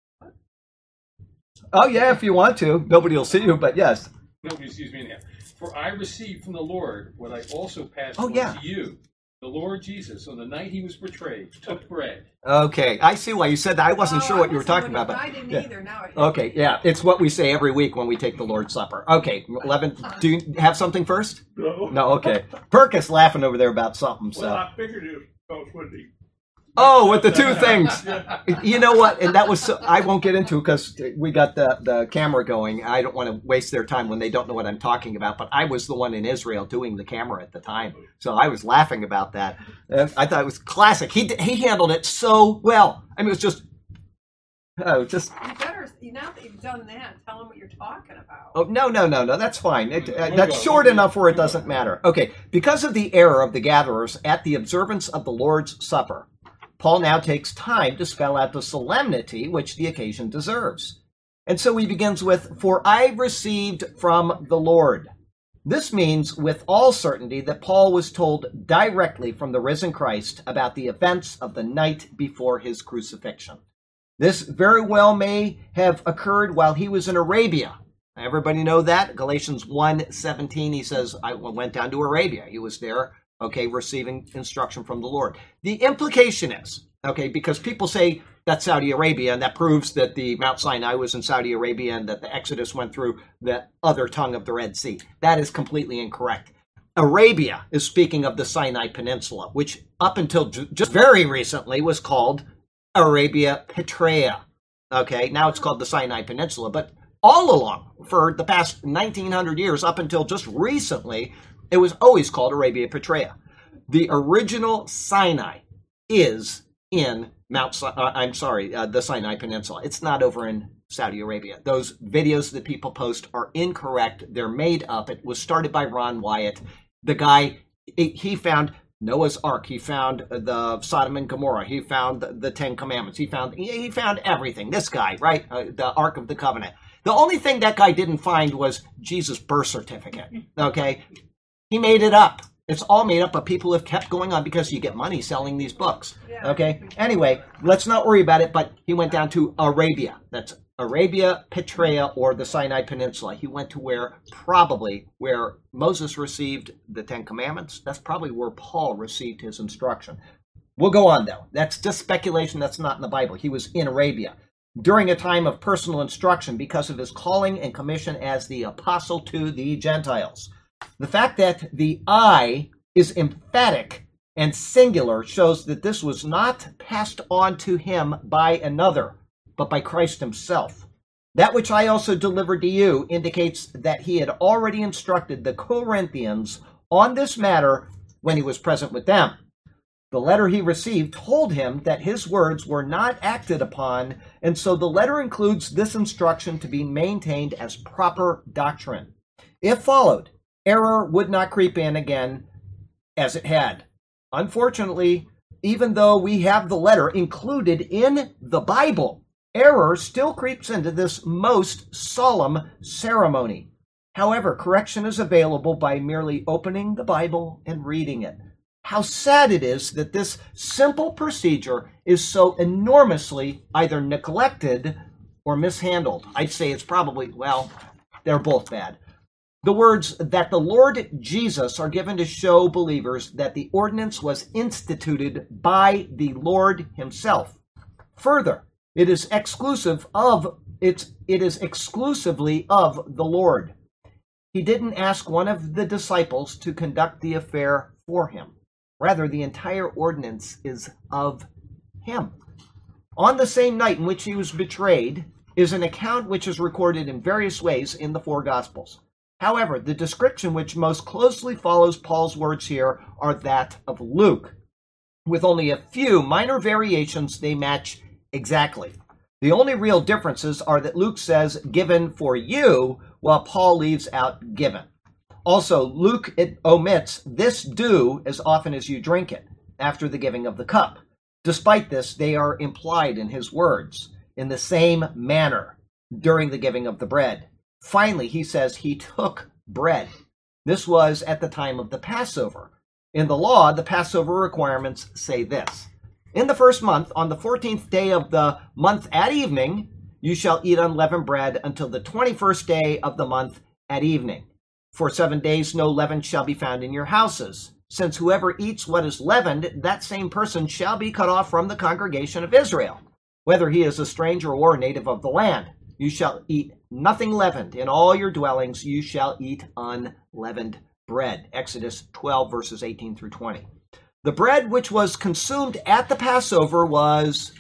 Oh, yeah, if you want to. Nobody will see you, but yes. Nobody sees me now. For I received from the Lord what I also passed on yeah. to you. The Lord Jesus, on the night he was betrayed, took bread. Okay, I see why you said that. I wasn't sure what you were talking about. But I didn't yeah. either. Now Okay, yeah, it's what we say every week when we take the Lord's Supper. Okay, 11. Do you have something first? No, okay. Perk is laughing over there about something. So. Well, I figured it was with the Oh, with the 2 things. You know what? And that was, I won't get into because we got the camera going. I don't want to waste their time when they don't know what I'm talking about. But I was the one in Israel doing the camera at the time. So I was laughing about that. And I thought it was classic. He handled it so well. I mean, it was just. you better, now that you've done that, tell them what you're talking about. Oh, no. That's fine. That's short enough where it doesn't matter. Okay. Because of the error of the gatherers at the observance of the Lord's Supper, Paul now takes time to spell out the solemnity which the occasion deserves. And so he begins with, for I received from the Lord. This means with all certainty that Paul was told directly from the risen Christ about the events of the night before his crucifixion. This very well may have occurred while he was in Arabia. Everybody know that? Galatians 1:17, he says, I went down to Arabia. He was there, receiving instruction from the Lord. The implication is, because people say that's Saudi Arabia, and that proves that the Mount Sinai was in Saudi Arabia and that the Exodus went through the other tongue of the Red Sea. That is completely incorrect. Arabia is speaking of the Sinai Peninsula, which up until just very recently was called Arabia Petraea. Okay, now it's called the Sinai Peninsula, but all along, for the past 1900 years, up until just recently, it was always called Arabia Petraea. The original Sinai is in the Sinai Peninsula. It's not over in Saudi Arabia. Those videos that people post are incorrect. They're made up. It was started by Ron Wyatt. The guy, he found Noah's Ark. He found the Sodom and Gomorrah. He found the Ten Commandments. He found everything. This guy, right? The Ark of the Covenant. The only thing that guy didn't find was Jesus' birth certificate. Okay? He made it up. It's all made up, but people have kept going on because you get money selling these books. Okay? Anyway, let's not worry about it, but he went down to Arabia. That's Arabia Petraea, or the Sinai Peninsula. He went to where Moses received the Ten Commandments. That's probably where Paul received his instruction. We'll go on, though. That's just speculation. That's not in the Bible. He was in Arabia during a time of personal instruction because of his calling and commission as the apostle to the Gentiles. The fact that the I is emphatic and singular shows that this was not passed on to him by another, but by Christ himself. That which I also delivered to you indicates that he had already instructed the Corinthians on this matter when he was present with them. The letter he received told him that his words were not acted upon, and so the letter includes this instruction to be maintained as proper doctrine. If followed, error would not creep in again as it had. Unfortunately, even though we have the letter included in the Bible, error still creeps into this most solemn ceremony. However, correction is available by merely opening the Bible and reading it. How sad it is that this simple procedure is so enormously either neglected or mishandled. I'd say it's probably, they're both bad. The words that the Lord Jesus are given to show believers that the ordinance was instituted by the Lord himself. Further, it is exclusively of the Lord. He didn't ask one of the disciples to conduct the affair for him. Rather, the entire ordinance is of him. On the same night in which he was betrayed is an account which is recorded in various ways in the four Gospels. However, the description which most closely follows Paul's words here are that of Luke. With only a few minor variations, they match exactly. The only real differences are that Luke says given for you, while Paul leaves out given. Also, Luke omits this do as often as you drink it, after the giving of the cup. Despite this, they are implied in his words, in the same manner, during the giving of the bread. Finally, he says he took bread. This was at the time of the Passover. In the law, the Passover requirements say this. In the first month, on the 14th day of the month at evening, you shall eat unleavened bread until the 21st day of the month at evening. For 7 days no leaven shall be found in your houses. Since whoever eats what is leavened, that same person shall be cut off from the congregation of Israel, whether he is a stranger or a native of the land. You shall eat nothing leavened. In all your dwellings you shall eat unleavened bread. Exodus 12, verses 18 through 20. The bread which was consumed at the Passover was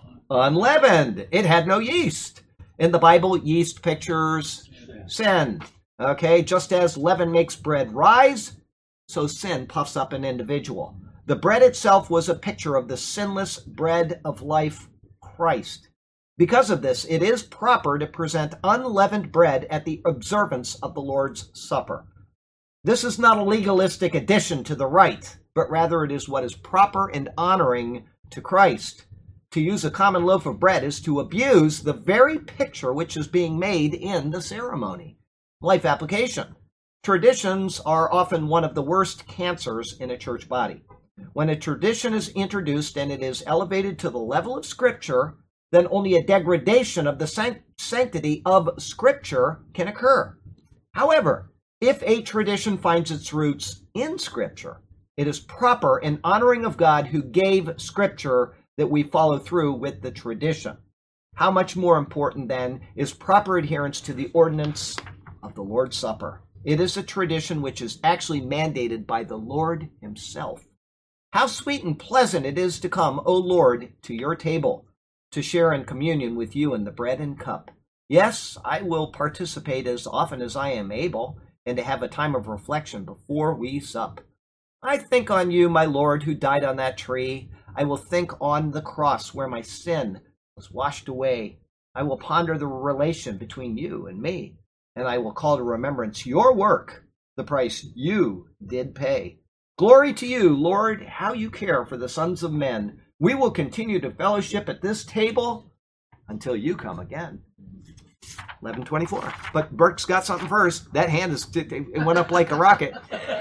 unleavened. It had no yeast. In the Bible, yeast pictures sin. Okay, just as leaven makes bread rise, so sin puffs up an individual. The bread itself was a picture of the sinless bread of life, Christ. Because of this, it is proper to present unleavened bread at the observance of the Lord's Supper. This is not a legalistic addition to the rite, but rather it is what is proper and honoring to Christ. To use a common loaf of bread is to abuse the very picture which is being made in the ceremony. Life application. Traditions are often one of the worst cancers in a church body. When a tradition is introduced and it is elevated to the level of Scripture, then only a degradation of the sanctity of Scripture can occur. However, if a tradition finds its roots in Scripture, it is proper and honoring of God who gave Scripture that we follow through with the tradition. How much more important, then, is proper adherence to the ordinance of the Lord's Supper. It is a tradition which is actually mandated by the Lord himself. How sweet and pleasant it is to come, O Lord, to your table. to share in communion with you in the bread and cup. Yes, I will participate as often as I am able, and to have a time of reflection before we sup. I think on you, my Lord, who died on that tree. I will think on the cross where my sin was washed away. I will ponder the relation between you and me, and I will call to remembrance your work, the price you did pay. Glory to you, Lord, how you care for the sons of men. We will continue to fellowship at this table until you come again. 11:24. But Burke's got something first. That hand it went up like a rocket.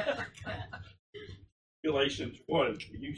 Galatians 1. You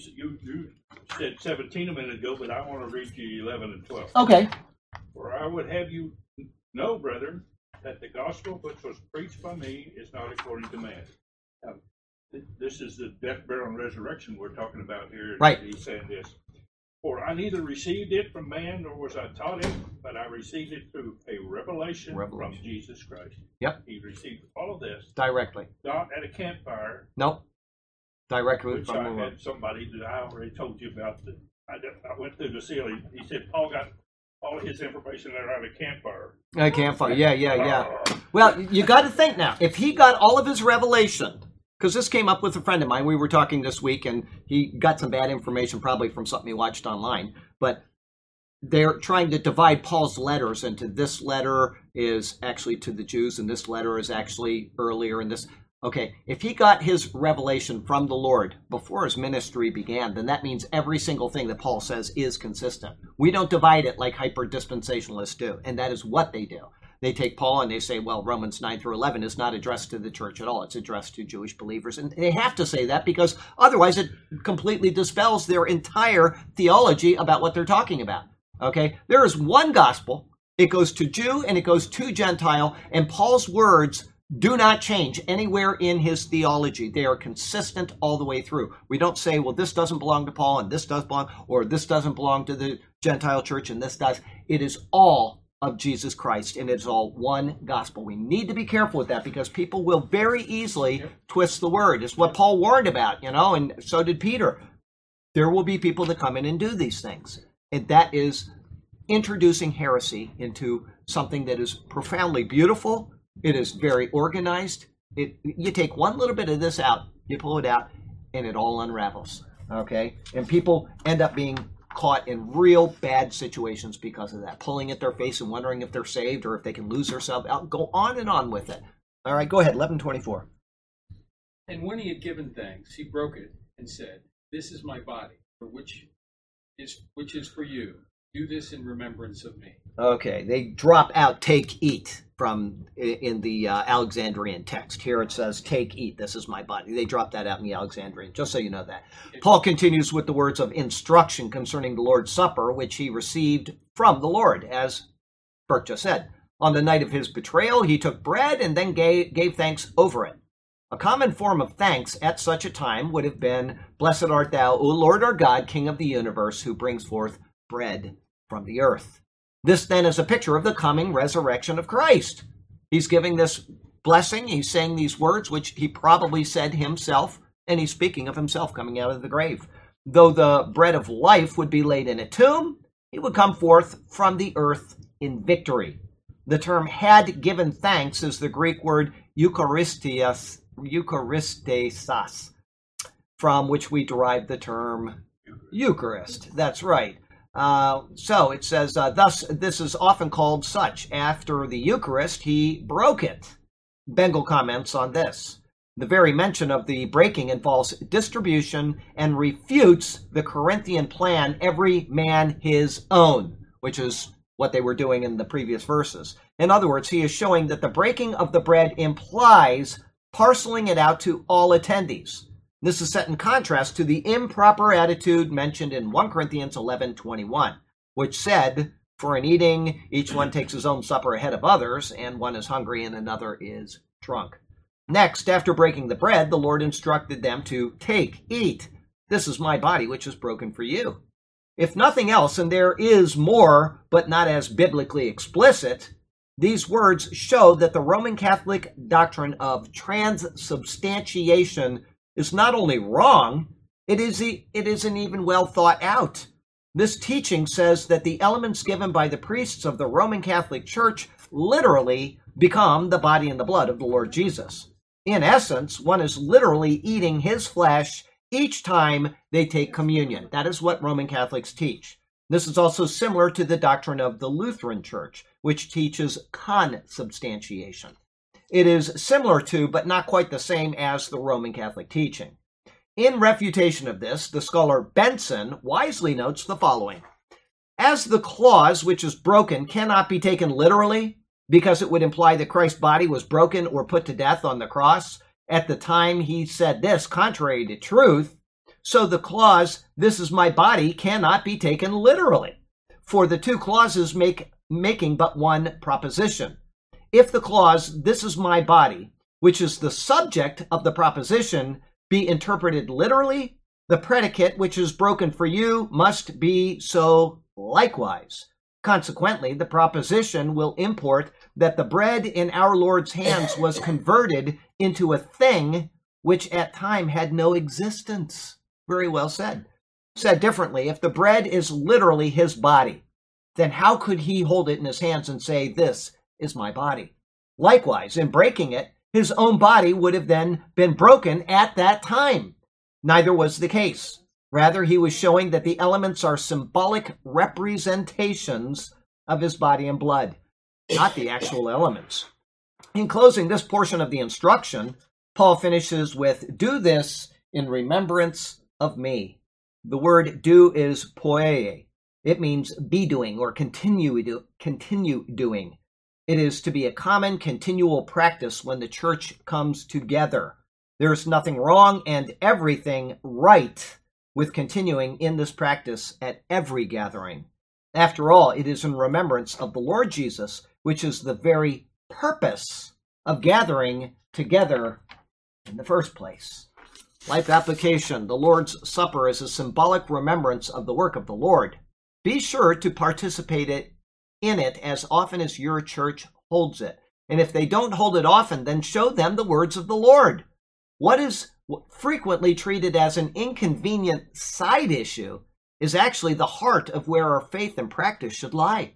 said 17 a minute ago, but I want to read you 11 and 12. Okay. For I would have you know, brethren, that the gospel which was preached by me is not according to man. Now, this is the death, burial, and resurrection we're talking about here. Right. He's saying this. For I neither received it from man nor was I taught it, but I received it through a revelation from Jesus Christ. Yep. He received all of this directly. Not at a campfire. Nope. Directly which from I the Lord. had somebody that I already told you about. I went through the ceiling. He said Paul got all his information there at a campfire. A campfire. Yeah. Well, you got to think now. If he got all of his revelation, because this came up with a friend of mine. We were talking this week, and he got some bad information, probably from something he watched online. But they're trying to divide Paul's letters into this letter is actually to the Jews, and this letter is actually earlier in this. Okay, if he got his revelation from the Lord before his ministry began, then that means every single thing that Paul says is consistent. We don't divide it like hyper-dispensationalists do, and that is what they do. They take Paul and they say, well, Romans 9 through 11 is not addressed to the church at all. It's addressed to Jewish believers. And they have to say that because otherwise it completely dispels their entire theology about what they're talking about. Okay? There is one gospel. It goes to Jew and it goes to Gentile. And Paul's words do not change anywhere in his theology. They are consistent all the way through. We don't say, well, this doesn't belong to Paul and this does belong, or this doesn't belong to the Gentile church and this does. It is all of Jesus Christ, and it's all one gospel. We need to be careful with that because people will very easily twist the word. It's what Paul warned about, and so did Peter. There will be people that come in and do these things, and that is introducing heresy into something that is profoundly beautiful. It is very organized. You take one little bit of this out, you pull it out, and it all unravels, okay? And people end up being caught in real bad situations because of that, pulling at their face and wondering if they're saved or if they can lose themselves out. Go on and on with it. All right, go ahead, 11:24. And when he had given thanks, he broke it and said, "This is my body, which is for you. Do this in remembrance of me." Okay, they drop out "take, eat" from in the Alexandrian text. Here it says, "Take, eat, this is my body." They drop that out in the Alexandrian, just so you know that. Paul continues with the words of instruction concerning the Lord's Supper, which he received from the Lord, as Burke just said. On the night of his betrayal, he took bread and then gave thanks over it. A common form of thanks at such a time would have been, "Blessed art thou, O Lord our God, King of the universe, who brings forth bread from the earth." This then is a picture of the coming resurrection of Christ. He's giving this blessing. He's saying these words, which he probably said himself, and he's speaking of himself coming out of the grave. Though the bread of life would be laid in a tomb, he would come forth from the earth in victory. The term "had given thanks" is the Greek word Eucharistes, from which we derive the term Eucharist. That's right. So it says, thus, this is often called such. After the Eucharist, he broke it. Bengel comments on this. The very mention of the breaking involves distribution and refutes the Corinthian plan, every man his own, which is what they were doing in the previous verses. In other words, he is showing that the breaking of the bread implies parceling it out to all attendees. This is set in contrast to the improper attitude mentioned in 1 Corinthians 11:21, which said, "For in eating, each one takes his own supper ahead of others, and one is hungry and another is drunk." Next, after breaking the bread, the Lord instructed them to take, eat. This is my body, which is broken for you. If nothing else, and there is more, but not as biblically explicit, these words show that the Roman Catholic doctrine of transubstantiation is not only wrong, it isn't even well thought out. This teaching says that the elements given by the priests of the Roman Catholic Church literally become the body and the blood of the Lord Jesus. In essence, one is literally eating his flesh each time they take communion. That is what Roman Catholics teach. This is also similar to the doctrine of the Lutheran Church, which teaches consubstantiation. It is similar to, but not quite the same as, the Roman Catholic teaching. In refutation of this, the scholar Benson wisely notes the following. As the clause which is broken cannot be taken literally, because it would imply that Christ's body was broken or put to death on the cross at the time he said this, contrary to truth, so the clause, "This is my body," cannot be taken literally, for the two clauses making but one proposition. If the clause, "This is my body," which is the subject of the proposition, be interpreted literally, the predicate, "which is broken for you," must be so likewise. Consequently, the proposition will import that the bread in our Lord's hands was converted into a thing which at time had no existence. Very well said. Said differently, if the bread is literally his body, then how could he hold it in his hands and say, "This is my body"? Likewise, in breaking it, his own body would have then been broken at that time. Neither was the case. Rather, he was showing that the elements are symbolic representations of his body and blood, not the actual elements. In closing this portion of the instruction, Paul finishes with, "Do this in remembrance of me." The word "do" is poie. It means be doing or continue doing. It is to be a common, continual practice when the church comes together. There is nothing wrong and everything right with continuing in this practice at every gathering. After all, it is in remembrance of the Lord Jesus, which is the very purpose of gathering together in the first place. Life application. The Lord's Supper is a symbolic remembrance of the work of the Lord. Be sure to participate in it as often as your church holds it. And if they don't hold it often, then show them the words of the Lord. What is frequently treated as an inconvenient side issue is actually the heart of where our faith and practice should lie.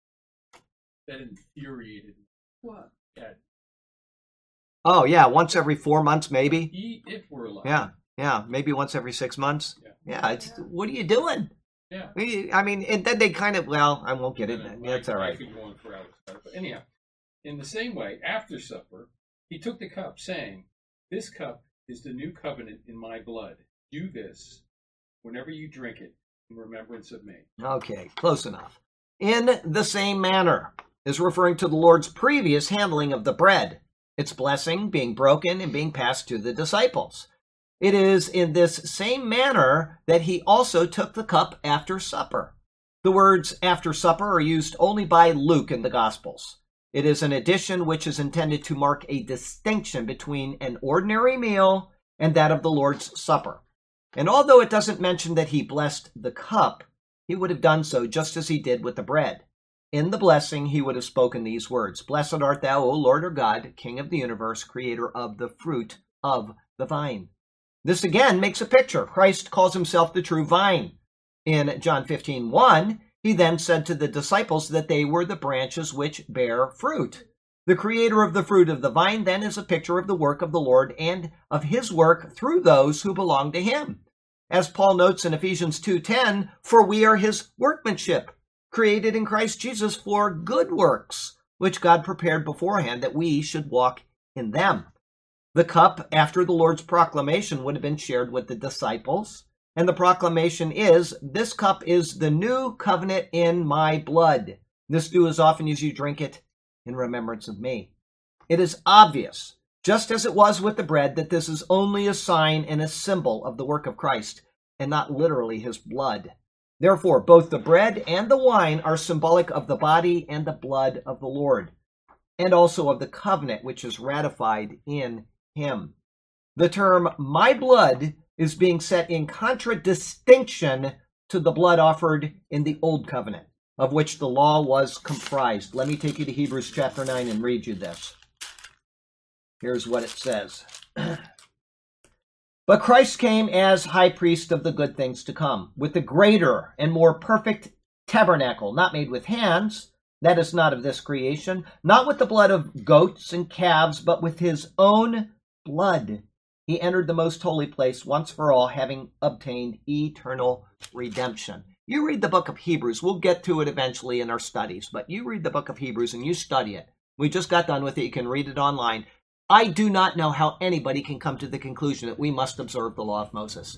That infuriated me. What? Yeah. Oh, yeah, once every 4 months, maybe. Eat if we're alive. Yeah, maybe once every 6 months. Yeah. What are you doing? Yeah. I mean, and then they kind of, well, I won't get it. That's all right. I could go on for hours. But anyhow, in the same way, after supper, he took the cup, saying, "This cup is the new covenant in my blood. Do this whenever you drink it in remembrance of me." Okay, close enough. In the same manner is referring to the Lord's previous handling of the bread, its blessing being broken and being passed to the disciples. It is in this same manner that he also took the cup after supper. The words "after supper" are used only by Luke in the Gospels. It is an addition which is intended to mark a distinction between an ordinary meal and that of the Lord's Supper. And although it doesn't mention that he blessed the cup, he would have done so just as he did with the bread. In the blessing, he would have spoken these words, "Blessed art thou, O Lord our God, King of the universe, creator of the fruit of the vine." This again makes a picture. Christ calls himself the true vine. In John 15:1, he then said to the disciples that they were the branches which bear fruit. The creator of the fruit of the vine then is a picture of the work of the Lord and of his work through those who belong to him. As Paul notes in Ephesians 2:10, "For we are his workmanship, created in Christ Jesus for good works, which God prepared beforehand that we should walk in them." The cup after the Lord's proclamation would have been shared with the disciples, and the proclamation is, "This cup is the new covenant in my blood. This do as often as you drink it in remembrance of me." It is obvious, just as it was with the bread, that this is only a sign and a symbol of the work of Christ, and not literally his blood. Therefore, both the bread and the wine are symbolic of the body and the blood of the Lord, and also of the covenant which is ratified in him. The term "my blood" is being set in contradistinction to the blood offered in the Old Covenant, of which the law was comprised. Let me take you to Hebrews chapter 9 and read you this. Here's what it says. "But But Christ came as high priest of the good things to come, with the greater and more perfect tabernacle, not made with hands, that is not of this creation, not with the blood of goats and calves, but with his own blood. He entered the most holy place once for all, having obtained eternal redemption. You read the book of Hebrews. We'll get to it eventually in our studies, but you read the book of Hebrews and you study it. We just got done with it. You can read it online. I do not know how anybody can come to the conclusion that we must observe the law of Moses.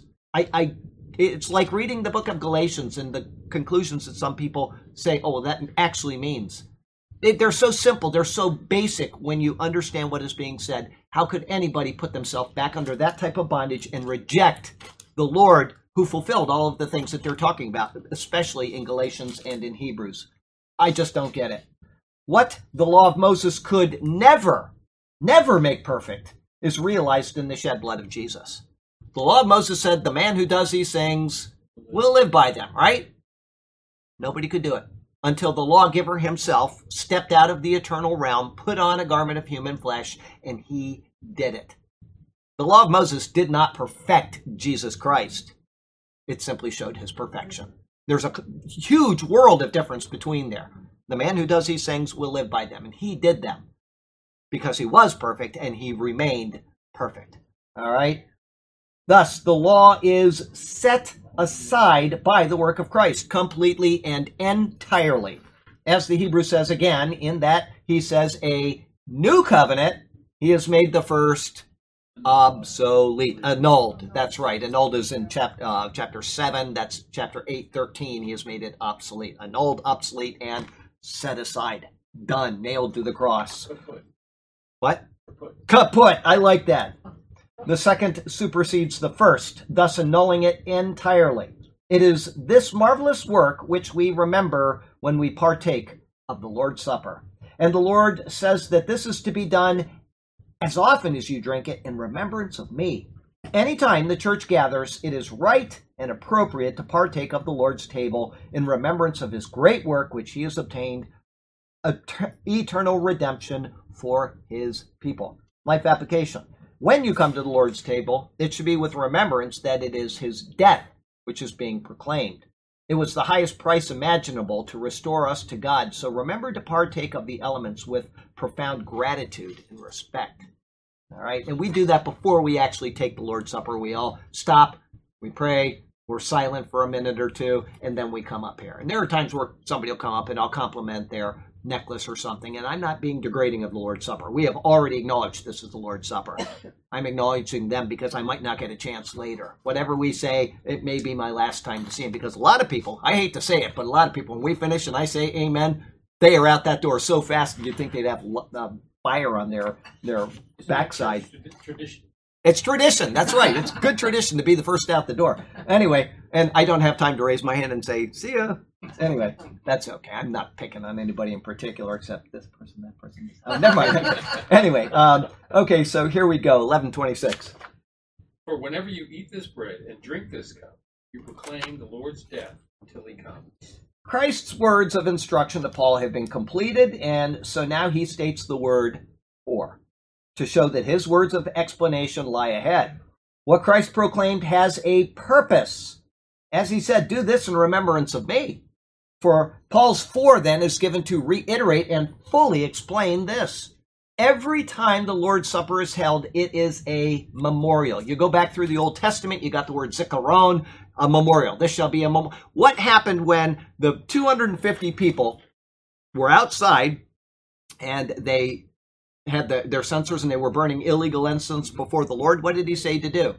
It's like reading the book of Galatians and the conclusions that some people say, oh, well, that actually means. They're so simple. They're so basic when you understand what is being said. How could anybody put themselves back under that type of bondage and reject the Lord who fulfilled all of the things that they're talking about, especially in Galatians and in Hebrews? I just don't get it. What the law of Moses could never make perfect is realized in the shed blood of Jesus. The law of Moses said the man who does these things will live by them, right? Nobody could do it until the lawgiver himself stepped out of the eternal realm, put on a garment of human flesh, and he did it. The law of Moses did not perfect Jesus Christ. It simply showed his perfection. There's a huge world of difference between there. The man who does these things will live by them, and he did them because he was perfect and he remained perfect. All right? Thus, the law is set aside by the work of Christ completely and entirely. As the Hebrew says again, in that he says a new covenant, he has made the first obsolete, annulled. That's right. Annulled is in chapter 7. That's chapter 8:13. He has made it obsolete. Annulled, obsolete, and set aside. Done. Nailed to the cross. Kaput. What? Kaput. I like that. The second supersedes the first, thus annulling it entirely. It is this marvelous work which we remember when we partake of the Lord's Supper. And the Lord says that this is to be done as often as you drink it in remembrance of me. Anytime the church gathers, it is right and appropriate to partake of the Lord's table in remembrance of his great work which he has obtained, eternal redemption for his people. Life application. When you come to the Lord's table, it should be with remembrance that it is his death which is being proclaimed. It was the highest price imaginable to restore us to God, so remember to partake of the elements with profound gratitude and respect. All right, and we do that before we actually take the Lord's Supper. We all stop, we pray, we're silent for a minute or two, and then we come up here. And there are times where somebody will come up and I'll compliment their necklace or something, and I'm not being degrading of the Lord's Supper. We have already acknowledged this is the Lord's Supper. I'm acknowledging them because I might not get a chance later. Whatever we say, it may be my last time to see him, because a lot of people, I hate to say it, but a lot of people, when we finish and I say amen, they are out that door so fast you'd think they'd have fire on their backside. Tradition. It's tradition. That's right. It's good tradition to be the first out the door. Anyway, and I don't have time to raise my hand and say, see ya. Anyway, that's okay. I'm not picking on anybody in particular except this person, that person. Never mind. Anyway, okay, so here we go, 11:26. For whenever you eat this bread and drink this cup, you proclaim the Lord's death until he comes. Christ's words of instruction to Paul have been completed, and so now he states the word for, to show that his words of explanation lie ahead. What Christ proclaimed has a purpose. As he said, do this in remembrance of me. For Paul's for then is given to reiterate and fully explain this. Every time the Lord's Supper is held, it is a memorial. You go back through the Old Testament, you got the word zikaron, a memorial. This shall be a memorial. What happened when the 250 people were outside and they had their censers and they were burning illegal incense before the Lord? What did he say to do?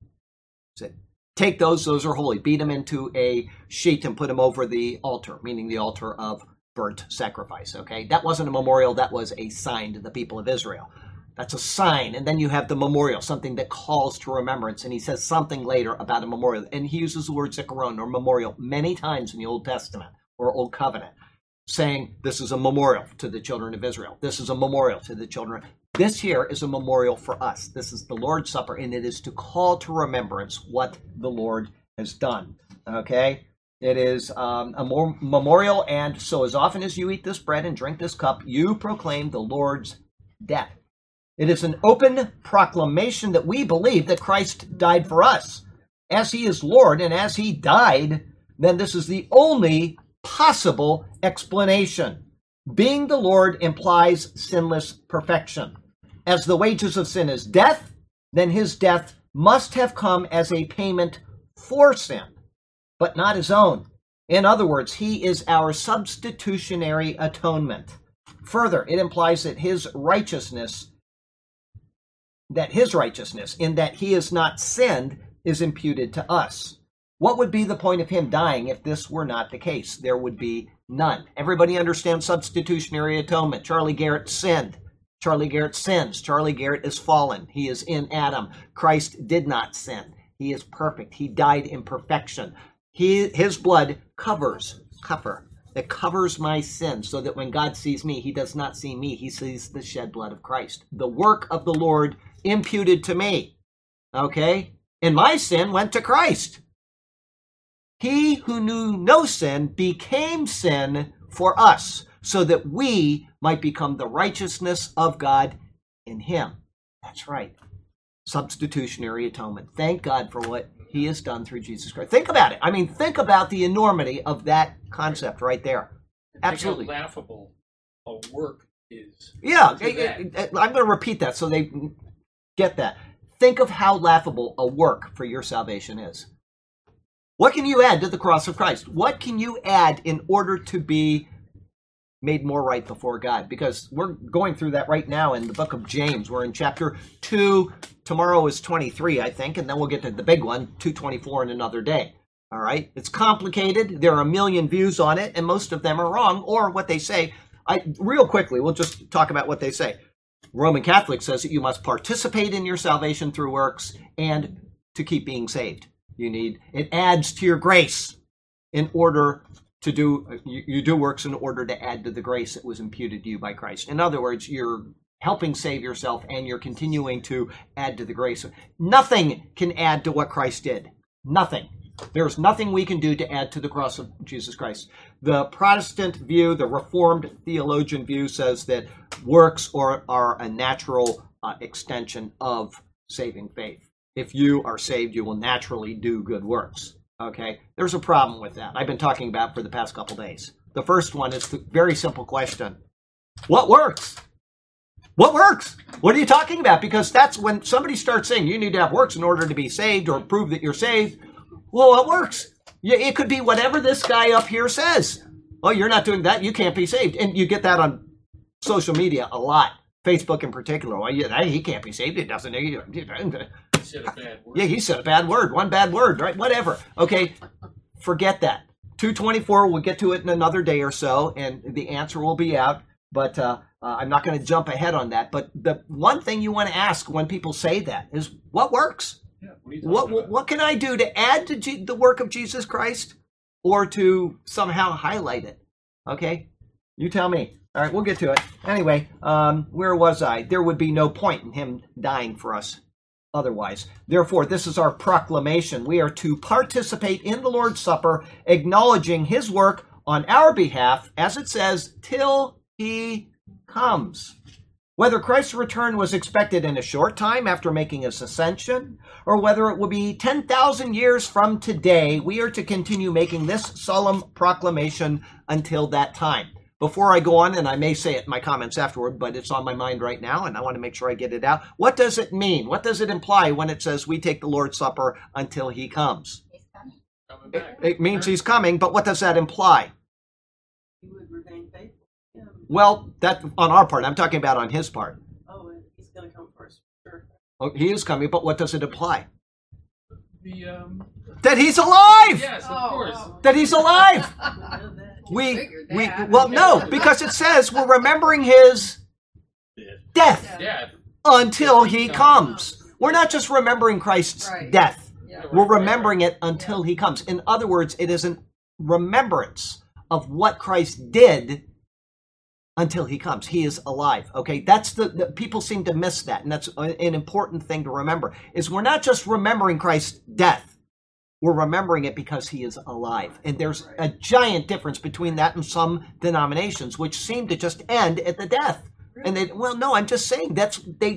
He said, take those are holy. Beat them into a sheet and put them over the altar, meaning the altar of burnt sacrifice, okay? That wasn't a memorial, that was a sign to the people of Israel. That's a sign, and then you have the memorial, something that calls to remembrance, and he says something later about a memorial, and he uses the word zikaron, or memorial, many times in the Old Testament, or Old Covenant, saying this is a memorial to the children of Israel. This is a memorial to the children. This here is a memorial for us. This is the Lord's Supper, and it is to call to remembrance what the Lord has done. Okay? It is a memorial, and so as often as you eat this bread and drink this cup, you proclaim the Lord's death. It is an open proclamation that we believe that Christ died for us. As he is Lord and as he died, then this is the only possible explanation. Being the Lord implies sinless perfection. As the wages of sin is death, then his death must have come as a payment for sin, but not his own. In other words, he is our substitutionary atonement. Further, it implies that his righteousness, in that he has not sinned, is imputed to us. What would be the point of him dying if this were not the case? There would be none. Everybody understands substitutionary atonement. Charlie Garrett sinned. Charlie Garrett sins. Charlie Garrett is fallen. He is in Adam. Christ did not sin. He is perfect. He died in perfection. His blood covers my sin, so that when God sees me, he does not see me. He sees the shed blood of Christ. The work of the Lord imputed to me. Okay? And my sin went to Christ. He who knew no sin became sin for us, so that we might become the righteousness of God in him. That's right. Substitutionary atonement. Thank God for what he has done through Jesus Christ. Think about it. I mean, think about the enormity of that concept right there. Absolutely. Think how laughable a work is. Yeah, I'm going to repeat that so they get that. Think of how laughable a work for your salvation is. What can you add to the cross of Christ? What can you add in order to be made more right before God? Because we're going through that right now in the book of James. We're in chapter 2. Tomorrow is 23, I think, and then we'll get to the big one, 224 in another day. All right? It's complicated. There are a million views on it, and most of them are wrong, or what they say. Real quickly, we'll just talk about what they say. Roman Catholic says that you must participate in your salvation through works and to keep being saved. It adds to your grace in order to you do works in order to add to the grace that was imputed to you by Christ. In other words, you're helping save yourself and you're continuing to add to the grace. Nothing can add to what Christ did. Nothing. There's nothing we can do to add to the cross of Jesus Christ. The Protestant view, the Reformed theologian view, says that works are a natural extension of saving faith. If you are saved, you will naturally do good works. Okay? There's a problem with that. I've been talking about for the past couple days. The first one is the very simple question. What works? What works? What are you talking about? Because that's when somebody starts saying you need to have works in order to be saved or prove that you're saved. Well, what works? It could be whatever this guy up here says. Oh, you're not doing that. You can't be saved. And you get that on social media a lot. Facebook in particular. Well, he can't be saved. He doesn't. He said a bad word. Yeah, he said a bad word. One bad word, right? Whatever. Okay, forget that. 224, we'll get to it in another day or so, and the answer will be out. But I'm not going to jump ahead on that. But the one thing you want to ask when people say that is, what works? Yeah, what can I do to add to the work of Jesus Christ or to somehow highlight it? Okay, you tell me. All right, we'll get to it. Anyway, where was I? There would be no point in him dying for us otherwise. Therefore, this is our proclamation. We are to participate in the Lord's Supper, acknowledging his work on our behalf, as it says, till he comes. Whether Christ's return was expected in a short time after making his ascension, or whether it will be 10,000 years from today, we are to continue making this solemn proclamation until that time. Before I go on, and I may say it in my comments afterward, but it's on my mind right now, and I want to make sure I get it out. What does it mean? What does it imply when it says we take the Lord's Supper until he comes? He's coming. It means he's coming, but what does that imply? He would remain faithful. Yeah. Well, that on our part. I'm talking about on his part. Oh, he's going to come first. Sure. Oh, he is coming, but what does it imply? That he's alive! Yes, of course. That he's alive! We figured that. No, because it says we're remembering his death Yeah. until he comes. We're not just remembering Christ's Right. death. Yeah. We're remembering it until he comes. In other words, it is a remembrance of what Christ did until he comes. He is alive. Okay, that's the people seem to miss that, and that's an important thing to remember. Is we're not just remembering Christ's death. We're remembering it because he is alive. And there's a giant difference between that and some denominations, which seem to just end at the death. And I'm just saying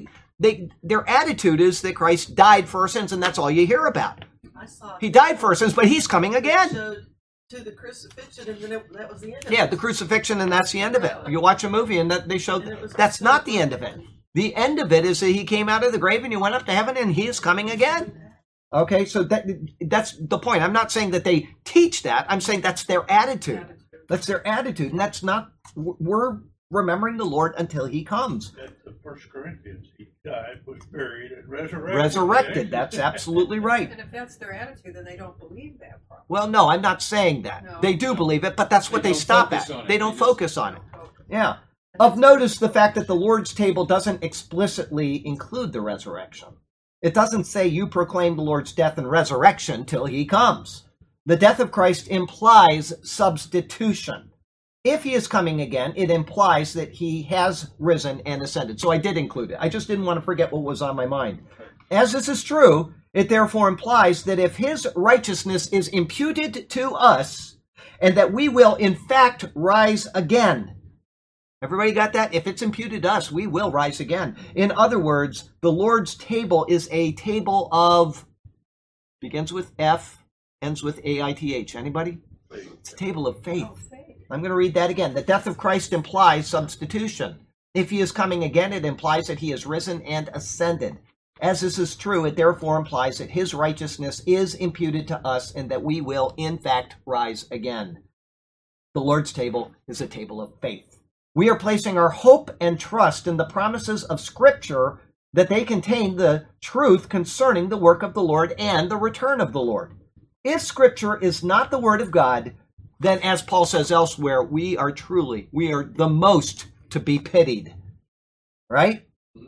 their attitude is that Christ died for our sins, and that's all you hear about. I saw He died for our sins, but he's coming again. showed to the crucifixion, and then that was the end of Yeah, it. the crucifixion, and that's the end of it. You watch a movie, and they show that's not the end of it. The end of it is that he came out of the grave and he went up to heaven, and he is coming again. Okay, so that's the point. I'm not saying that they teach that. I'm saying that's their attitude. That's their attitude, and that's not. We're remembering the Lord until he comes. That's the 1 Corinthians. He died, was buried, and resurrected. Resurrected. That's absolutely right. And if that's their attitude, then they don't believe that part. Well, no, I'm not saying that. No. They do believe it, but that's what They they don't stop focus at. on it. They don't They just- focus on it. Yeah. Of notice, the fact that the Lord's table doesn't explicitly include the resurrection. It doesn't say you proclaim the Lord's death and resurrection till he comes. The death of Christ implies substitution. If he is coming again, it implies that he has risen and ascended. So I did include it. I just didn't want to forget what was on my mind. As this is true, it therefore implies that if his righteousness is imputed to us, and that we will in fact rise again. Everybody got that? If it's imputed to us, we will rise again. In other words, the Lord's table is a table of, begins with F, ends with AITH. Anybody? It's a table of faith. Oh, faith. I'm going to read that again. The death of Christ implies substitution. If he is coming again, it implies that he has risen and ascended. As this is true, it therefore implies that his righteousness is imputed to us and that we will, in fact, rise again. The Lord's table is a table of faith. We are placing our hope and trust in the promises of Scripture that they contain the truth concerning the work of the Lord and the return of the Lord. If Scripture is not the Word of God, then as Paul says elsewhere, we are the most to be pitied. Right?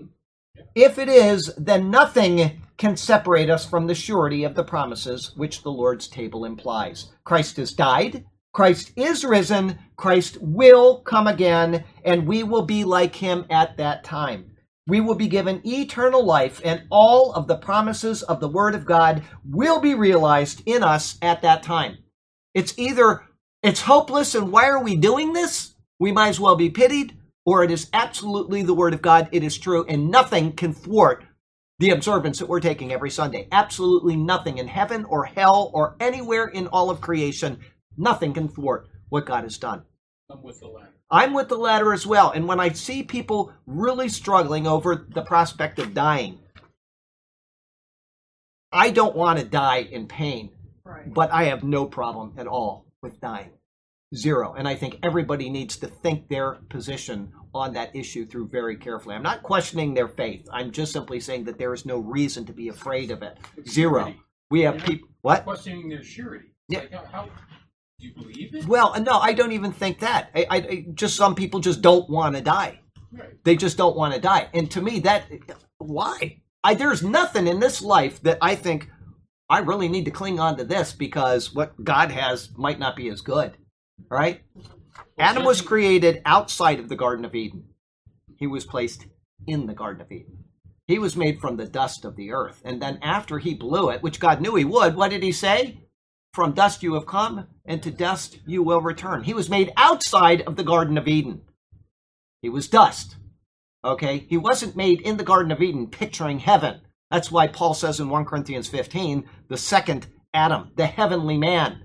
If it is, then nothing can separate us from the surety of the promises which the Lord's table implies. Christ has died. Christ is risen. Christ will come again, and we will be like him at that time. We will be given eternal life, and all of the promises of the Word of God will be realized in us at that time. It's either it's hopeless, and why are we doing this? We might as well be pitied, or it is absolutely the Word of God. It is true, and nothing can thwart the observance that we're taking every Sunday. Absolutely nothing in heaven or hell or anywhere in all of creation. Nothing can thwart what God has done. I'm with the latter. I'm with the latter as well. And when I see people really struggling over the prospect of dying, I don't want to die in pain, Right. but I have no problem at all with dying. Zero. And I think everybody needs to think their position on that issue through very carefully. I'm not questioning their faith. I'm just simply saying that there is no reason to be afraid of it. Zero. We have people. What? Questioning their surety. Yeah. Like, how do you believe it? Well, no, I don't even think that. I just some people just don't want to die. Right. They just don't want to die. And to me, why? There's nothing in this life that I think I really need to cling on to this because what God has might not be as good. All right? Adam was created outside of the Garden of Eden. He was placed in the Garden of Eden. He was made from the dust of the earth. And then after he blew it, which God knew he would, what did he say? From dust you have come, and to dust you will return. He was made outside of the Garden of Eden. He was dust. Okay? He wasn't made in the Garden of Eden picturing heaven. That's why Paul says in 1 Corinthians 15, the second Adam, the heavenly man.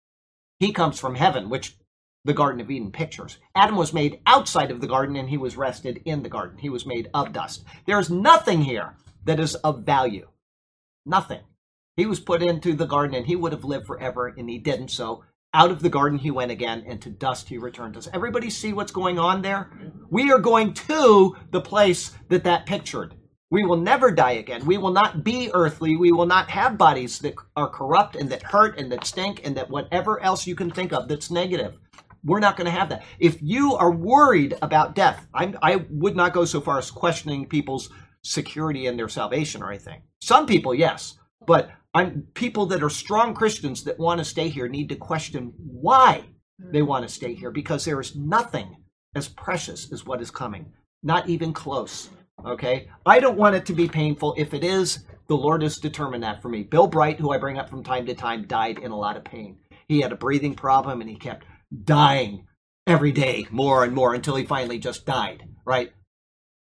He comes from heaven, which the Garden of Eden pictures. Adam was made outside of the garden, and he was rested in the garden. He was made of dust. There's nothing here that is of value. Nothing. He was put into the garden, and he would have lived forever, and he didn't. So out of the garden he went again, and to dust he returned. Does everybody see what's going on there? We are going to the place that pictured. We will never die again. We will not be earthly. We will not have bodies that are corrupt and that hurt and that stink and that whatever else you can think of that's negative. We're not going to have that. If you are worried about death, I would not go so far as questioning people's security and their salvation or anything. Some people, yes. But people that are strong Christians that want to stay here need to question why they want to stay here, because there is nothing as precious as what is coming. Not even close. Okay? I don't want it to be painful. If it is, the Lord has determined that for me. Bill Bright, who I bring up from time to time, died in a lot of pain. He had a breathing problem, and he kept dying every day more and more until he finally just died, right?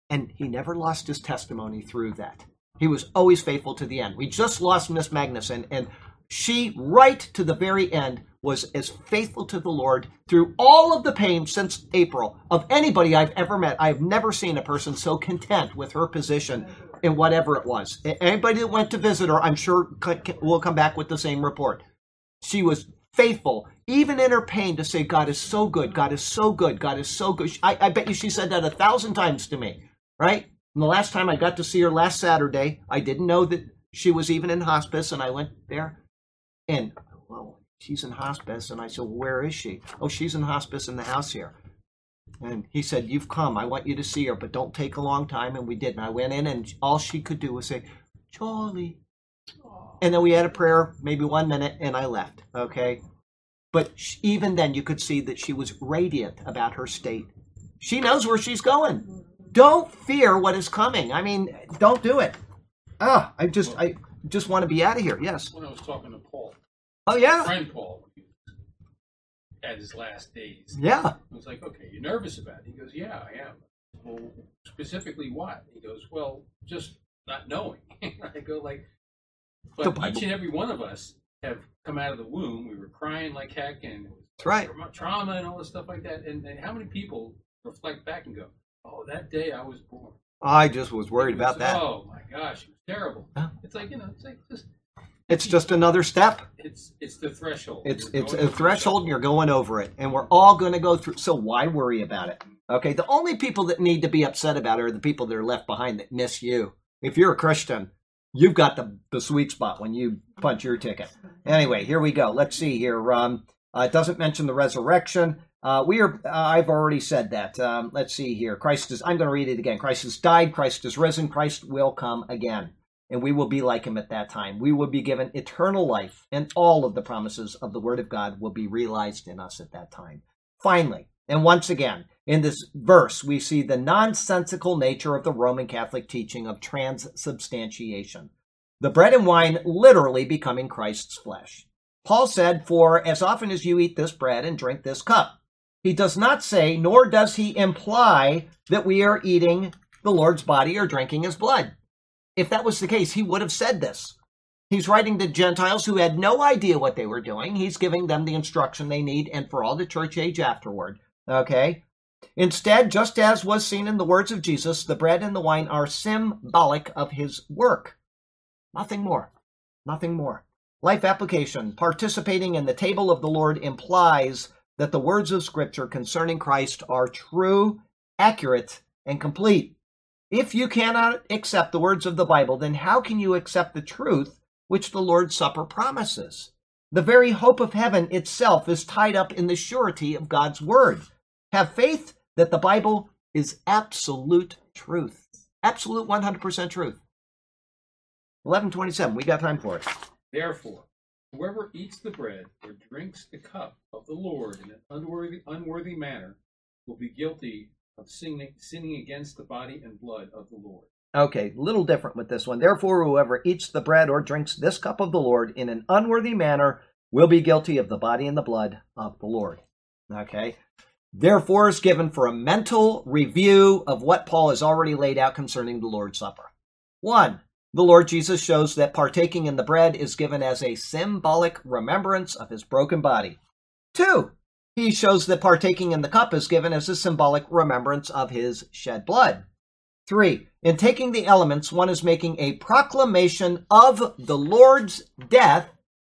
And he never lost his testimony through that. He was always faithful to the end. We just lost Miss Magnuson, and she, right to the very end, was as faithful to the Lord through all of the pain since April of anybody I've ever met. I've never seen a person so content with her position in whatever it was. Anybody that went to visit her, I'm sure, will come back with the same report. She was faithful, even in her pain, to say, God is so good, God is so good, God is so good. I bet you she said that 1,000 times to me, right? And the last time I got to see her last Saturday, I didn't know that she was even in hospice, and I went there, and, well, she's in hospice. And I said, well, where is she? Oh, she's in hospice in the house here. And he said, you've come. I want you to see her, but don't take a long time. And we did. And I went in, and all she could do was say, Charlie. And then we had a prayer, maybe 1 minute, and I left, okay? But even then, you could see that she was radiant about her state. She knows where she's going. Don't fear what is coming. I mean, don't do it. I just want to be out of here. Yes. When I was talking to Paul. Oh, yeah. My friend Paul, at his last days. Yeah. I was like, okay, you're nervous about it? He goes, yeah, I am. Well, specifically what? He goes, well, just not knowing. I go like, but each and every one of us have come out of the womb. We were crying like heck, and it was That's right. Trauma and all this stuff like that. And how many people reflect back and go, oh, that day I was born. I just was worried about that. Oh my gosh, it was terrible. Huh? It's like, it's like just. It's just another step. It's the threshold. It's a threshold, and you're going over it, and we're all going to go through. So why worry about it? Okay, the only people that need to be upset about it are the people that are left behind that miss you. If you're a Christian, you've got the sweet spot when you punch your ticket. Anyway, here we go. Let's see here. It doesn't mention the resurrection. I've already said that. Let's see here. I'm going to read it again. Christ has died. Christ is risen. Christ will come again. And we will be like him at that time. We will be given eternal life, and all of the promises of the Word of God will be realized in us at that time. Finally, and once again, in this verse, we see the nonsensical nature of the Roman Catholic teaching of transubstantiation. The bread and wine literally becoming Christ's flesh. Paul said, for as often as you eat this bread and drink this cup. He does not say, nor does he imply, that we are eating the Lord's body or drinking his blood. If that was the case, he would have said this. He's writing to Gentiles who had no idea what they were doing. He's giving them the instruction they need, and for all the church age afterward. Okay? Instead, just as was seen in the words of Jesus, the bread and the wine are symbolic of his work. Nothing more. Nothing more. Life application. Participating in the table of the Lord implies that the words of Scripture concerning Christ are true, accurate, and complete. If you cannot accept the words of the Bible, then how can you accept the truth which the Lord's Supper promises? The very hope of heaven itself is tied up in the surety of God's word. Have faith that the Bible is absolute truth. Absolute 100% truth. 11:27, we got time for it. Therefore, whoever eats the bread or drinks the cup of the Lord in an unworthy manner will be guilty of sinning against the body and blood of the Lord. Okay, a little different with this one. Therefore, whoever eats the bread or drinks this cup of the Lord in an unworthy manner will be guilty of the body and the blood of the Lord. Okay? Therefore is given for a mental review of what Paul has already laid out concerning the Lord's Supper. 1, the Lord Jesus shows that partaking in the bread is given as a symbolic remembrance of his broken body. 2, he shows that partaking in the cup is given as a symbolic remembrance of his shed blood. 3, in taking the elements, one is making a proclamation of the Lord's death,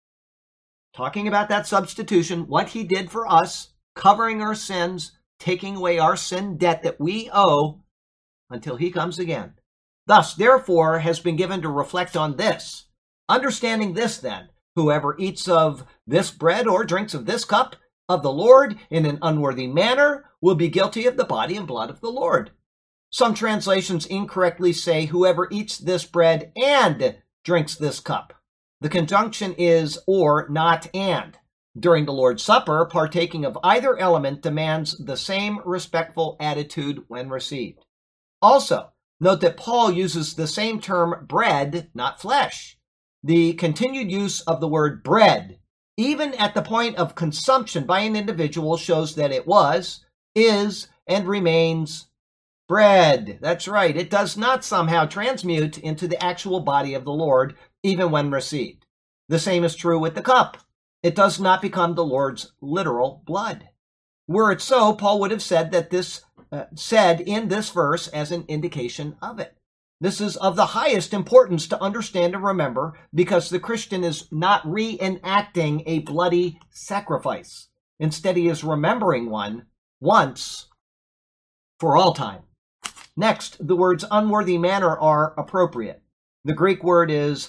talking about that substitution, what he did for us, covering our sins, taking away our sin debt that we owe until he comes again. Thus, therefore, has been given to reflect on this. Understanding this, then, whoever eats of this bread or drinks of this cup of the Lord in an unworthy manner will be guilty of the body and blood of the Lord. Some translations incorrectly say whoever eats this bread and drinks this cup. The conjunction is or, not and. During the Lord's Supper, partaking of either element demands the same respectful attitude when received. Also, note that Paul uses the same term bread, not flesh. The continued use of the word bread, even at the point of consumption by an individual, shows that it was, is, and remains bread. That's right. It does not somehow transmute into the actual body of the Lord, even when received. The same is true with the cup. It does not become the Lord's literal blood. Were it so, Paul would have said that this said in this verse as an indication of it. This is of the highest importance to understand and remember, because the Christian is not reenacting a bloody sacrifice. Instead, he is remembering one once for all time. Next, the words unworthy manner are appropriate. The Greek word is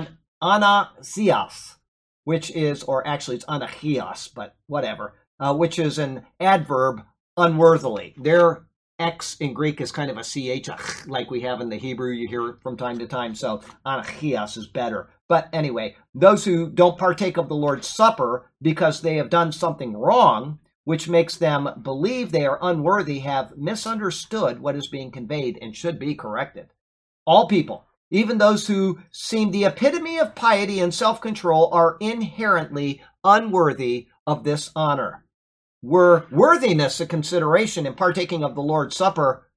anasias, which is, or actually it's anachios, but whatever, which is an adverb unworthily. Their X in Greek is kind of a CH, like we have in the Hebrew, you hear it from time to time, so anachios is better. But anyway, those who don't partake of the Lord's Supper because they have done something wrong, which makes them believe they are unworthy, have misunderstood what is being conveyed and should be corrected. All people, even those who seem the epitome of piety and self-control, are inherently unworthy of this honor. Were worthiness a consideration in partaking of the Lord's Supper,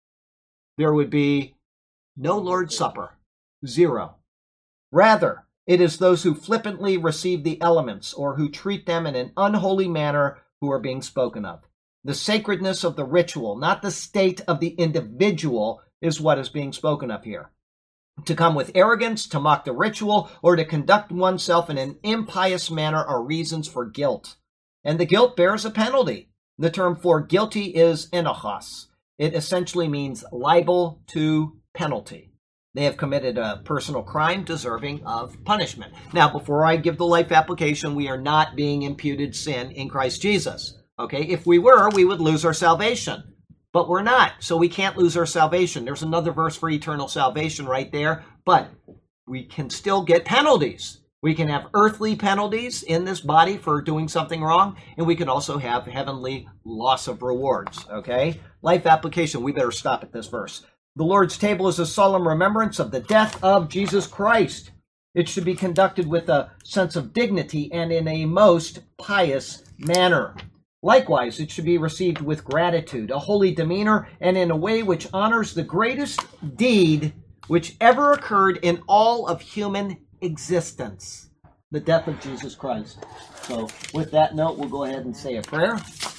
there would be no Lord's Supper. Zero. Rather, it is those who flippantly receive the elements or who treat them in an unholy manner who are being spoken of. The sacredness of the ritual, not the state of the individual, is what is being spoken of here. To come with arrogance, to mock the ritual, or to conduct oneself in an impious manner are reasons for guilt. And the guilt bears a penalty. The term for guilty is enochos. It essentially means liable to penalty. They have committed a personal crime deserving of punishment. Now, before I give the life application, we are not being imputed sin in Christ Jesus. Okay, if we were, we would lose our salvation. But we're not, so we can't lose our salvation. There's another verse for eternal salvation right there, but we can still get penalties. We can have earthly penalties in this body for doing something wrong, and we can also have heavenly loss of rewards, okay? Life application, we better stop at this verse. The Lord's table is a solemn remembrance of the death of Jesus Christ. It should be conducted with a sense of dignity and in a most pious manner. Likewise, it should be received with gratitude, a holy demeanor, and in a way which honors the greatest deed which ever occurred in all of human existence, the death of Jesus Christ. So with that note, we'll go ahead and say a prayer.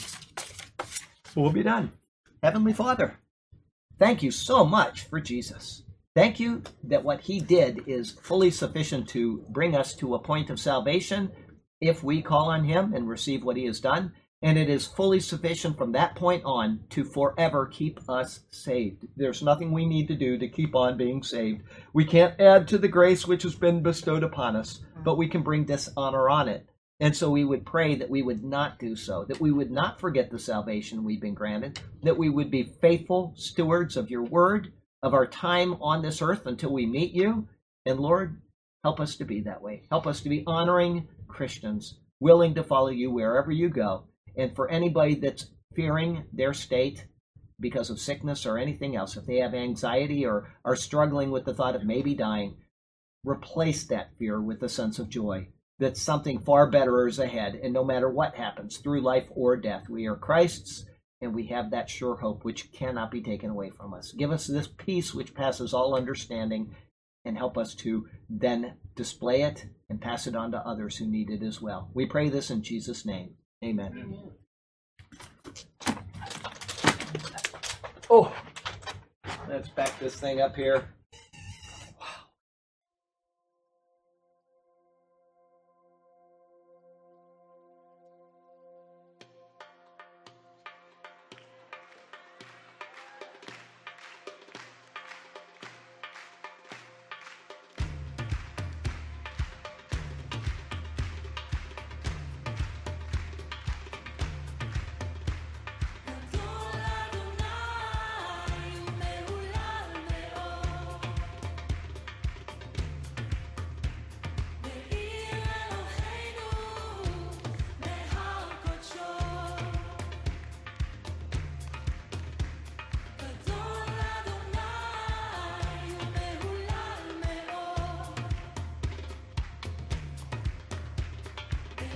We'll be done. Heavenly Father, thank you so much for Jesus. Thank you that what he did is fully sufficient to bring us to a point of salvation if we call on him and receive what he has done. And it is fully sufficient from that point on to forever keep us saved. There's nothing we need to do to keep on being saved. We can't add to the grace which has been bestowed upon us, but we can bring dishonor on it. And so we would pray that we would not do so, that we would not forget the salvation we've been granted, that we would be faithful stewards of your word, of our time on this earth until we meet you. And Lord, help us to be that way. Help us to be honoring Christians, willing to follow you wherever you go. And for anybody that's fearing their state because of sickness or anything else, if they have anxiety or are struggling with the thought of maybe dying, replace that fear with a sense of joy that something far better is ahead. And no matter what happens through life or death, we are Christ's and we have that sure hope which cannot be taken away from us. Give us this peace which passes all understanding and help us to then display it and pass it on to others who need it as well. We pray this in Jesus' name. Amen. Oh, let's back this thing up here.